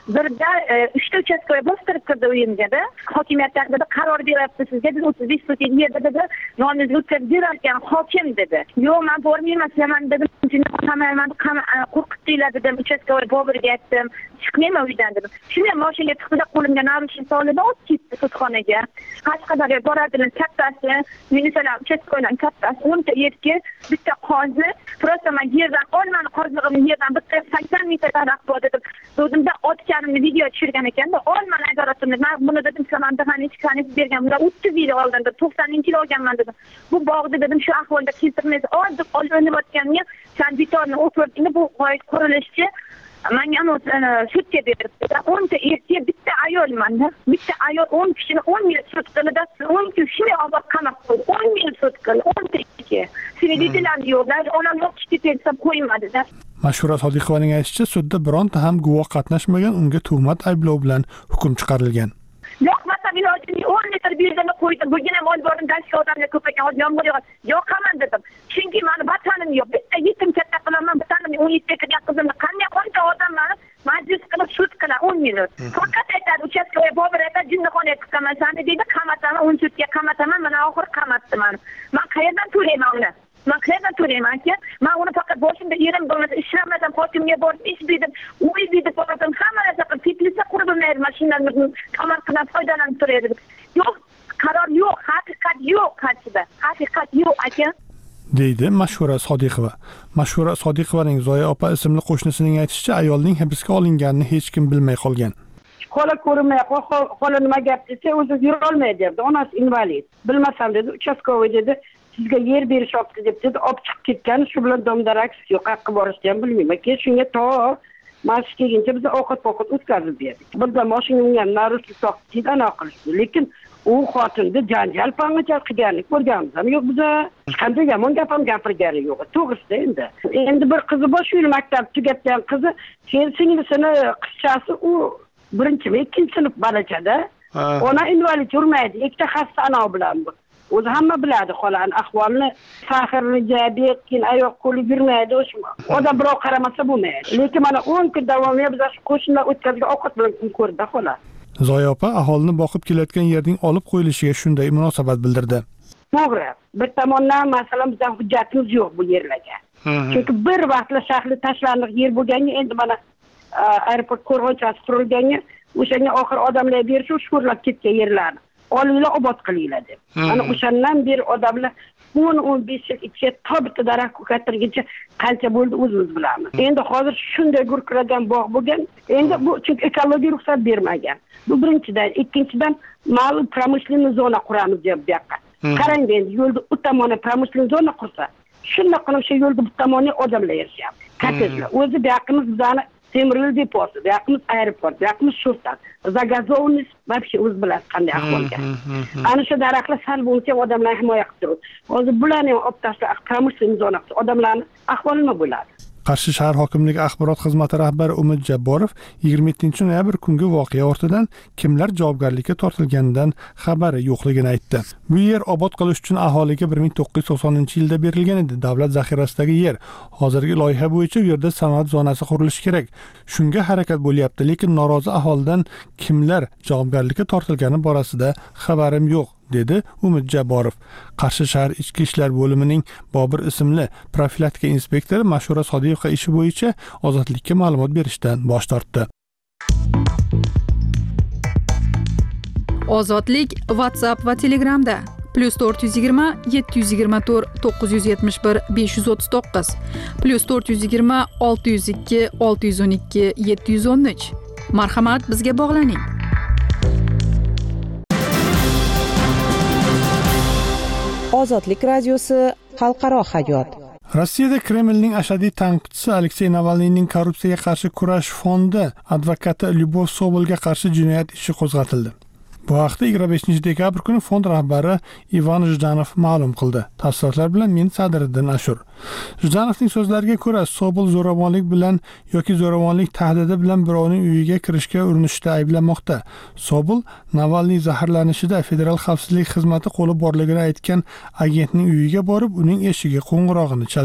birda uchta uchastkavoy bostirib kirdi uyimga-da. Hokimiyatdan dedi, qaror beryapti sizga, biz o'ttiz besh so't yerda dedi, nomingizni o'tkazib berarkan hokim dedi. Yo'q, men bormayman, sizman dedim. Qamayman, qo'rqitdinglar dedim. Uchastkavoy Boburga aytdim, chiqmayman uydan dedim. Shunday mashinaga chiqdi, qo'limga narushnik soldi, olib ketdi sudxonaga. Qashqadaryo boradilar kattasi, minisalar uchastkoydan kattasi, o'nta erkak, bitta qozi, просто men yerdan olmani qoziligimni yerdan bitta sakson metr taraf bor dedim. O'zimda otganimni video tushirgan ekanda, olmani adoratimni men buni dedim, samandag'ani hech qanday bergan, bular o'ttiz yil oldinda to'qsoninchi yil olganman dedim. Bu bog'ni dedim shu ahvolda keltirmaysiz. Oldik, olinayotganda sen betorni o'pirdingmi, bu qurilishchi menga sudga beribdi. o'nta erkak, bitta ayolman-da. Bitta ayol o'n kishini o'n yil sud qildi, o'n kishini obod qamoq qo'ydi. o'n yil sud qildi, o'nta erkak. Svидетелям yo'qlar, onam o'qishga kelsa qo'ymadi-da. Mashura Sodiqovaning aytishicha, sudda bironta ham guvoh qatnashmagan, unga tuhmat ayblov bilan hukm chiqarilgan. Yo'qmasa ilojini o'n litr benzin qo'ydim. Bugun ham olib bordim, dashga odamlar ko'p ekan, yomg'ir yog'adi. Yo'qaman dedim. Chunki meni vatanim yo'q. Bitta yetim katta qilaman, bittaning o'n yetti yoshga qizimni qanday qancha odamlarni majlis qilib sud qila o'n minut. Faqat aytadi, uchastkovoy Bobur aytadi, jinnixonaga chiqaman sani deydi, qamataman, o'n sudga qamataman, mana oxir qamatdi meni. Men qayerdan to'layman uni? Men qayerdan to'layman-ki? Men uni faqat boshimda yerim bo'lmasa, ishlamasam, hokimga borib ish berdim, uy berdim, bordim, hamma narsa qilib, teplisa qurib olmaydi, mashinalarni tomorqadan foydalanib turadi. Yo'q, qaror yo'q, haqiqat yo'q qarshida. Haqiqat yo'q aka. deydi Mashura Sodiqova. Mashura Sodiqovaning Zoya opa ismli qo'shnisining aytishicha, ayolning hibsga olinganini hech kim bilmay qolgan. Qo'li ko'rinmay, qo'li nima gap desa, o'zi yura olmaydi dedi. Onasi invalid. Bilmasam dedi, uchastkovoy dedi, sizga yer berishyapti deb dedi, olib chiqib ketgan, shu bilan domdarak yo'q, haqqa borishni ham bilmayman. Keyin shunga to mashq kelguncha biz ovqat-ovqat o'tkazib berdik. Birda mashinamga narushlik soqitdi, ana qilishdi. Lekin u xotinni janjal pangacha qilganini ko'rganmiz ham yo'q, biz qanday yomon gap ham gapirgani yo'q. To'g'risida endi. Endi bir qizi bor, shu yil maktab tugatgan qizi, keyin singlisini qizchasi u birinchi va ikkinchi sinf balachada. Ona invalid yurmaydi, ikkita xasta ana bilan bu. O'zi hamma biladi xolan ahvolni, faxrli jabek, keyin oyoq qo'li yurmaydi, o'sha. Odam birov qaramasa bo'lmaydi. Lekin mana o'n kun davomida biz qo'shnilar o'tkazgan ovqat bilan kun ko'rdi xolan. Zoya opa aholini boqib kelayotgan yerning olib qo'yilishiga shunday munosabat bildirdi. To'g'ri. Bir tomondan masalan bizning hujjatimiz yo'q bu yerlarga. Chunki bir vaqtlar shahri tashlandiq yer bo'lganga, endi mana aeroport qo'rg'onchasi qurilganga, o'shanga oxir odamlar berish, shukurlab ketgan yerlarni olinglar, obod qilinglar deb. Mana o'shandan beri odamlar o'n o'n besh yil ichida tobita daraxt ko'katirguncha qancha bo'ldi o'zimiz bilamiz. Endi hozir shunday gurkiragan bog' bo'lgan, endi bu chunki ekologiya ruxsat bermagan. Bu birinchidan, ikkinchidan ma'lum pромышленный zona quramiz deb bu yoqqa. Qarang endi yo'lda u tomoni pромышленный zona qursa, shunday qilib shu yo'lda bu tomoni odamlar yashayapti. Kottejlar. O'zi bu yoqimiz bizani temir yo'l deposi, bu yoqimiz aeroport, bu yoqimiz shurtan. Zagazovniz вообще o'z bilasiz qanday ahvolga. Ana shu daraxtlar sal bo'lsa odamlar himoya qilib turadi. Hozir bularni olib tashlab pромышленный zona qilsa, odamlarni ahvoli nima bo'ladi? Qarshi shahar hokimligi axborot xizmati rahbari Umid Jabborov yigirma yettinchi noyabr kungi voqea ortidan kimlar javobgarlikka tortilganidan xabari yo'qligini aytdi. Bu yer obod qilish uchun aholiga bir ming to'qqiz yuz to'qsoninchi yilda berilgan edi. Davlat zaxirasidagi yer. Hozirgi loyiha bo'yicha u yerda sanoat zonasi qurilishi kerak. Shunga harakat bo'lyapti, lekin norozi aholidan kimlar javobgarlikka tortilgani borasida xabarim yo'q, dedi Umid Jabborov. Qarshi shahar ichki ishlar bo'limining Bobur ismli profilaktika inspektori Mashura Sodiqova ishi bo'yicha ozodlikka ma'lumot berishdan bosh tortdi. Ozodlik WhatsApp va Telegramda plus to'rt yuz yigirma yetti yuz yigirma to'rt to'qqiz yuz yetmish bir besh yuz o'ttiz to'qqiz plus to'rt yuz yigirma olti yuz ikki olti yuz o'n ikki yetti yuz o'n uch. Marhamat, bizga bog'laning. Ozodlik radiosi xalqaro hayot. Rossiyada Kremlning ashaddiy tanqidchisi Aleksey Navalniyning korrupsiyaga qarshi kurash fondi advokati Lyubov Sobolga qarshi jinoyat ishi qo'zg'atildi. Bu haqda yigirma beshinchi dekabr kuni fond rahbari Ivan Zhdanov ma'lum qildi. Tafsilotlar bilan men Sadriddin Ashur. Zhdanovning so'zlariga ko'ra, Sobol zo'ravonlik bilan yoki zo'ravonlik tahdidi bilan birovning uyiga kirishga urinishda ayblanmoqda. Sobol Navalniy zaharlanishida Federal xavfsizlik xizmati qo'li borligini aytgan agentning uyiga borib, uning eshigiga qo'ng'irog'ini chalgan.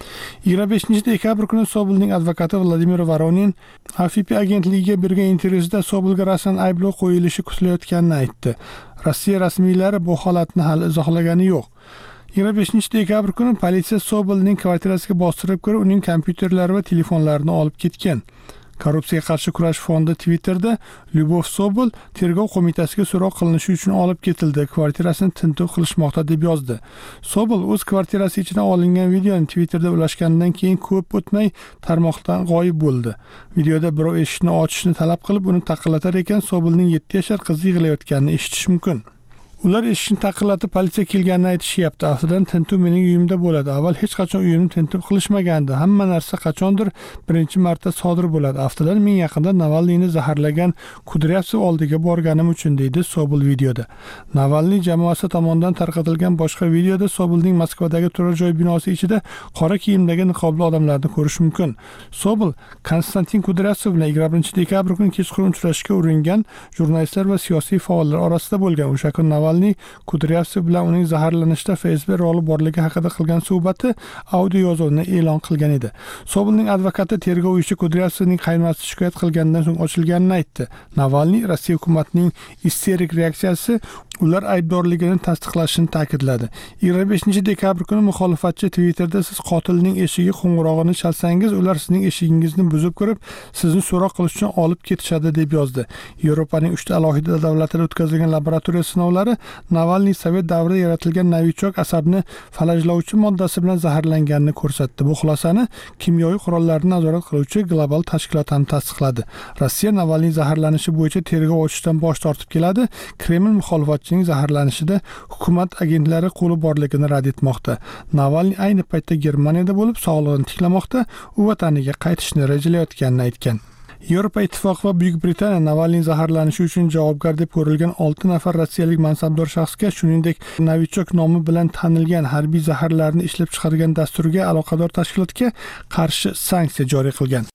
yigirma beshinchi dekabr kuni Sobulning advokati Vladimir Voronin A F P agentligiga bergan intervyusida Sobulga rasman ayblov qo'yilishi kutilayotganini aytdi. Rossiya rasmiylari bu holatni hali izohlagani yo'q. yigirma beshinchi dekabr kuni politsiya Sobulning kvartirasiga bostirib kirib, uning kompyuterlari va telefonlarini olib ketgan. Korrupsiyaga qarshi kurash fondi Twitterda Lyubov Sobol tergov qo'mitasiga so'roq qilinishi uchun olib ketildi, kvartirasini tintuv qilishmoqda deb yozdi. Sobol o'z kvartirasi ichidan olingan videoni Twitterda ulashganidan keyin ko'p o'tmay tarmoqdan g'oyib bo'ldi. Videoda birov eshikni ochishni talab qilib, uni taqillatar ekan, Sobolning yetti yashar qizi yig'layotganini eshitish mumkin. Ular eshikni taqillatib politsiya kelganini aytishyapti. Aftidan tintuv mening uyimda bo'ladi. Avval hech qachon uyimni tintuv qilishmagandi. Hamma narsa qachondir birinchi marta sodir bo'ladi. Aftidan men yaqinda Navalniyni zaharlagan Kudryavtsev oldiga borganim uchun, deydi Sobol videoda. Navalniy jamoasi tomonidan tarqatilgan boshqa videoda Sobolning Moskvadagi turar joy binosi ichida qora kiyimdagi niqobli odamlarni ko'rish mumkin. Sobol Konstantin Kudryavtsev bilan yigirma birinchi dekabr kuni kechqurun uchrashishga uringan jurnalistlar va siyosiy faollar orasida bo'lgan. O'sha kun Navalniy Kudryavtsev bilan uning zaharlanishda F S B roli borligi haqida qilgan suhbati audio yozuvini e'lon qilgan edi. Sobolning advokati tergov ishi Kudryavtsevning qaynonasi shikoyat qilgandan so'ng ochilganini aytdi. Navalniy Rossiya hukumatining isterik reaksiyasi ular aybdorligini tasdiqlashini ta'kidladi. yigirma beshinchi dekabr kuni muxolifatchi Twitterda siz qotilning eshigi qo'ng'irog'ini chalsangiz, ular sizning eshigingizni buzib kirib, sizni so'roq qilish uchun olib ketishadi deb yozdi. Yevropaning uchta alohida davlatlarda o'tkazilgan laboratoriya sinovlari Navalniy Sovet davrida yaratilgan novichok asabni falajlovchi moddasi bilan zaharlanganini ko'rsatdi. Bu xulosani kimyoviy qurollarni nazorat qiluvchi global tashkilot ham tasdiqladi. Rossiya Navalniy zaharlanishi bo'yicha tergov ochishdan bosh tortib keladi. Kreml muxolifatchining zaharlanishida hukumat agentlari qo'li borligini rad etmoqda. Navalniy ayni paytda Germaniyada bo'lib, sog'lig'ini tiklamoqda, u vataniga qaytishni rejalayotganini aytgan. Yevropa Ittifoqi va Buyuk Britaniya Navalniy zaharlanishi uchun javobgar deb ko'rilgan olti nafar rossiyalik mansabdor shaxsga, shuningdek novichok nomi bilan tanilgan harbiy zaharlarni ishlab chiqargan dasturga aloqador tashkilotga qarshi sanksiya joriy qilgan.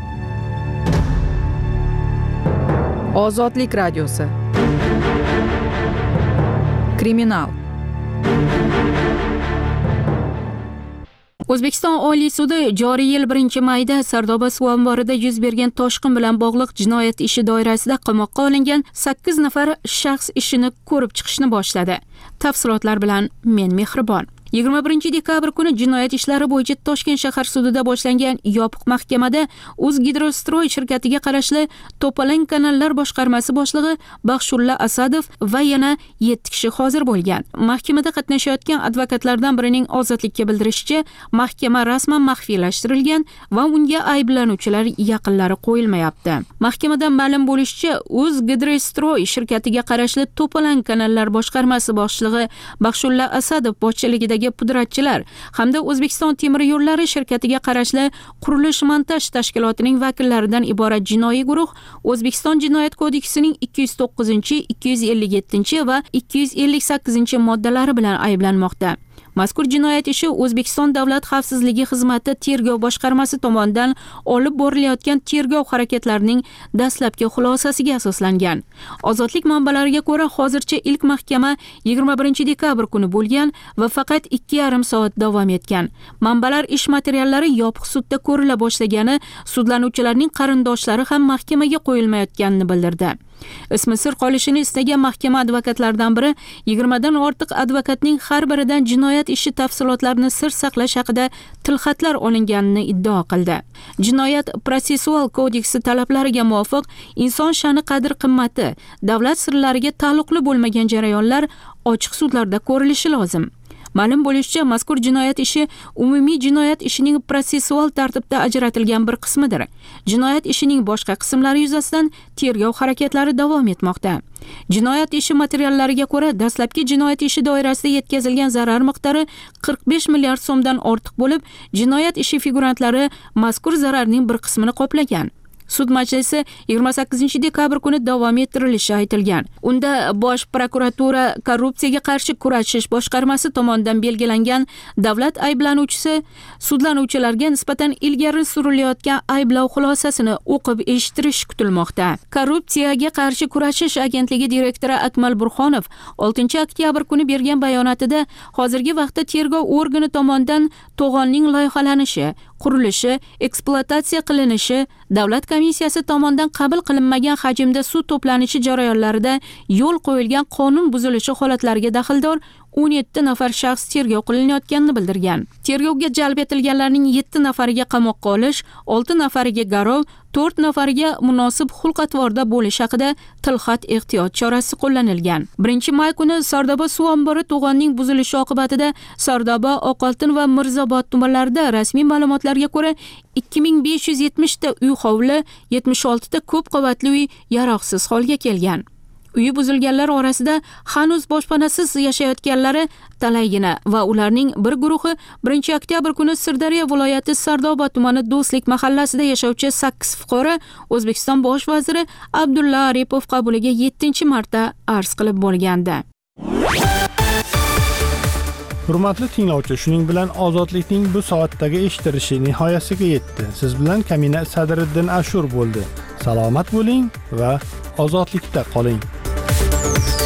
Ozodlik radiosi. Kriminal. O'zbekiston Oliy sudi joriy yil birinchi mayda Sardoba suv omborida yuz bergan toshqin bilan bog'liq jinoyat ishi doirasida qamoqqa olingan sakkiz nafar shaxs ishini ko'rib chiqishni boshladi. Tafsilotlar bilan men Mehribon. yigirma birinchi dekabr kuni jinoyat ishlari bo'yicha Toshkent shahar sudida boshlangan yopiq mahkamada O'zgidrostroy shirkatiga qarashli To'palang kanallar boshqarmasi boshlig'i Baxshulla Asadov va yana yetti kishi hozir bo'lgan. Mahkamada qatnashayotgan advokatlardan birining ozodlikka bildirishicha, mahkama rasman maxfiylashtirilgan va unga ayblanuvchilar yaqinlari qo'yilmayapti. Mahkamadan ma'lum bo'lishicha, O'zgidrostroy shirkatiga qarashli To'palang kanallar boshqarmasi boshlig'i Baxshulla Asadov boshchiligidagi pudratchilar hamda O'zbekiston temir yo'llari shirkatiga qarashli qurilish-montaj tashkilotining vakillaridan iborat jinoiy guruh O'zbekiston Jinoyat kodeksining ikki yuz to'qqizinchi, ikki yuz ellik yettinchi va ikki yuz ellik sakkizinchi moddalari bilan ayblanmoqda. Mazkur jinoyat ishi O'zbekiston Davlat xavfsizligi xizmati tergov boshqarmasi tomonidan olib borilayotgan tergov harakatlarining dastlabki xulosasiga asoslangan. Ozodlik manbalariga ko'ra, hozircha ilk mahkama yigirma birinchi dekabr kuni bo'lgan va faqat ikki yarim soat davom etgan. Manbalar ish materiallari yopiq sudda ko'rila boshlagani, sudlanuvchilarning qarindoshlari ham mahkamaga qo'yilmayotganini bildirdi. Ismi sir qolishini istagan mahkama advokatlaridan biri yigirmadan ortiq advokatning har biridan jinoyat ishi tafsilotlarini sir saqlash haqida tilxatlar olinganini iddao qildi. Jinoyat protsessual kodeksi talablariga muvofiq inson sha'ni qadr-qimmati, davlat sirlariga taalluqli bo'lmagan jarayonlar ochiq sudlarda ko'rilishi lozim. Ma'lum bo'lishicha, mazkur jinoyat ishi umumiy jinoyat ishining protsessual tartibda ajratilgan bir qismidir. Jinoyat ishining boshqa qismlari yuzasidan tergov harakatlari davom etmoqda. Jinoyat ishi materiallariga ko'ra, dastlabki jinoyat ishi doirasida yetkazilgan zarar miqdori qirq besh milliard so'mdan ortiq bo'lib, jinoyat ishi figurantlari mazkur zararning bir qismini qoplagan. Sud majlisi yigirma sakkizinchi dekabr kuni davom ettirilishi aytilgan. Unda Bosh prokuratura korrupsiyaga qarshi kurashish boshqarmasi tomonidan belgilangan davlat ayblanuvchisi sudlanuvchilarga nisbatan ilgari surilayotgan ayblov xulosasini o'qib eshittirish kutilmoqda. Korrupsiyaga qarshi kurashish agentligi direktori Akmal Burxonov oltinchi oktyabr kuni bergan bayonotida hozirgi vaqtda tergov organi tomonidan to'g'onning loyihalanishi, qurilishi, ekspluatatsiya qilinishi, davlat komissiyasi tomonidan qabul qilinmagan hajmda suv to'planishi jarayonlarida yo'l qo'yilgan qonun buzilishi holatlariga daxldor o'n yetti nafar shaxs tergov qilinayotganini bildirgan. Tergovga jalb etilganlarning yetti nafariga qamoqqa olish, olti nafariga garov, to'rt nafariga munosib xulq-atvorda bo'lish haqida tilxat ehtiyot chorasi qo'llanilgan. birinchi may kuni Sardoba suv ombori to'g'onning buzilishi oqibatida Sardoba, Oqoltin va Mirzobod tumanlarida rasmiy ma'lumotlarga ko'ra ikki ming besh yuz yetmish ta uy hovli, yetmish olti ta ko'p qavatli uy yaroqsiz holga kelgan. Uyi buzilganlar orasida hanuz boshpanasiz yashayotganlari talaygina va ularning bir guruhi birinchi oktyabr kuni Sirdaryo viloyati Sardoba tumani Do'stlik mahallasida yashovchi sakkiz fuqaro O'zbekiston bosh vaziri Abdulla Aripov qabuliga yettinchi marta arz qilib bo'lgandi. Hurmatli tinglovchi, shuning bilan ozodlikning bu soatdagi eshittirishi nihoyasiga yetdi. Siz bilan Kamina Sadriddin Ashur bo'ldi. Salomat bo'ling va ozodlikda qoling.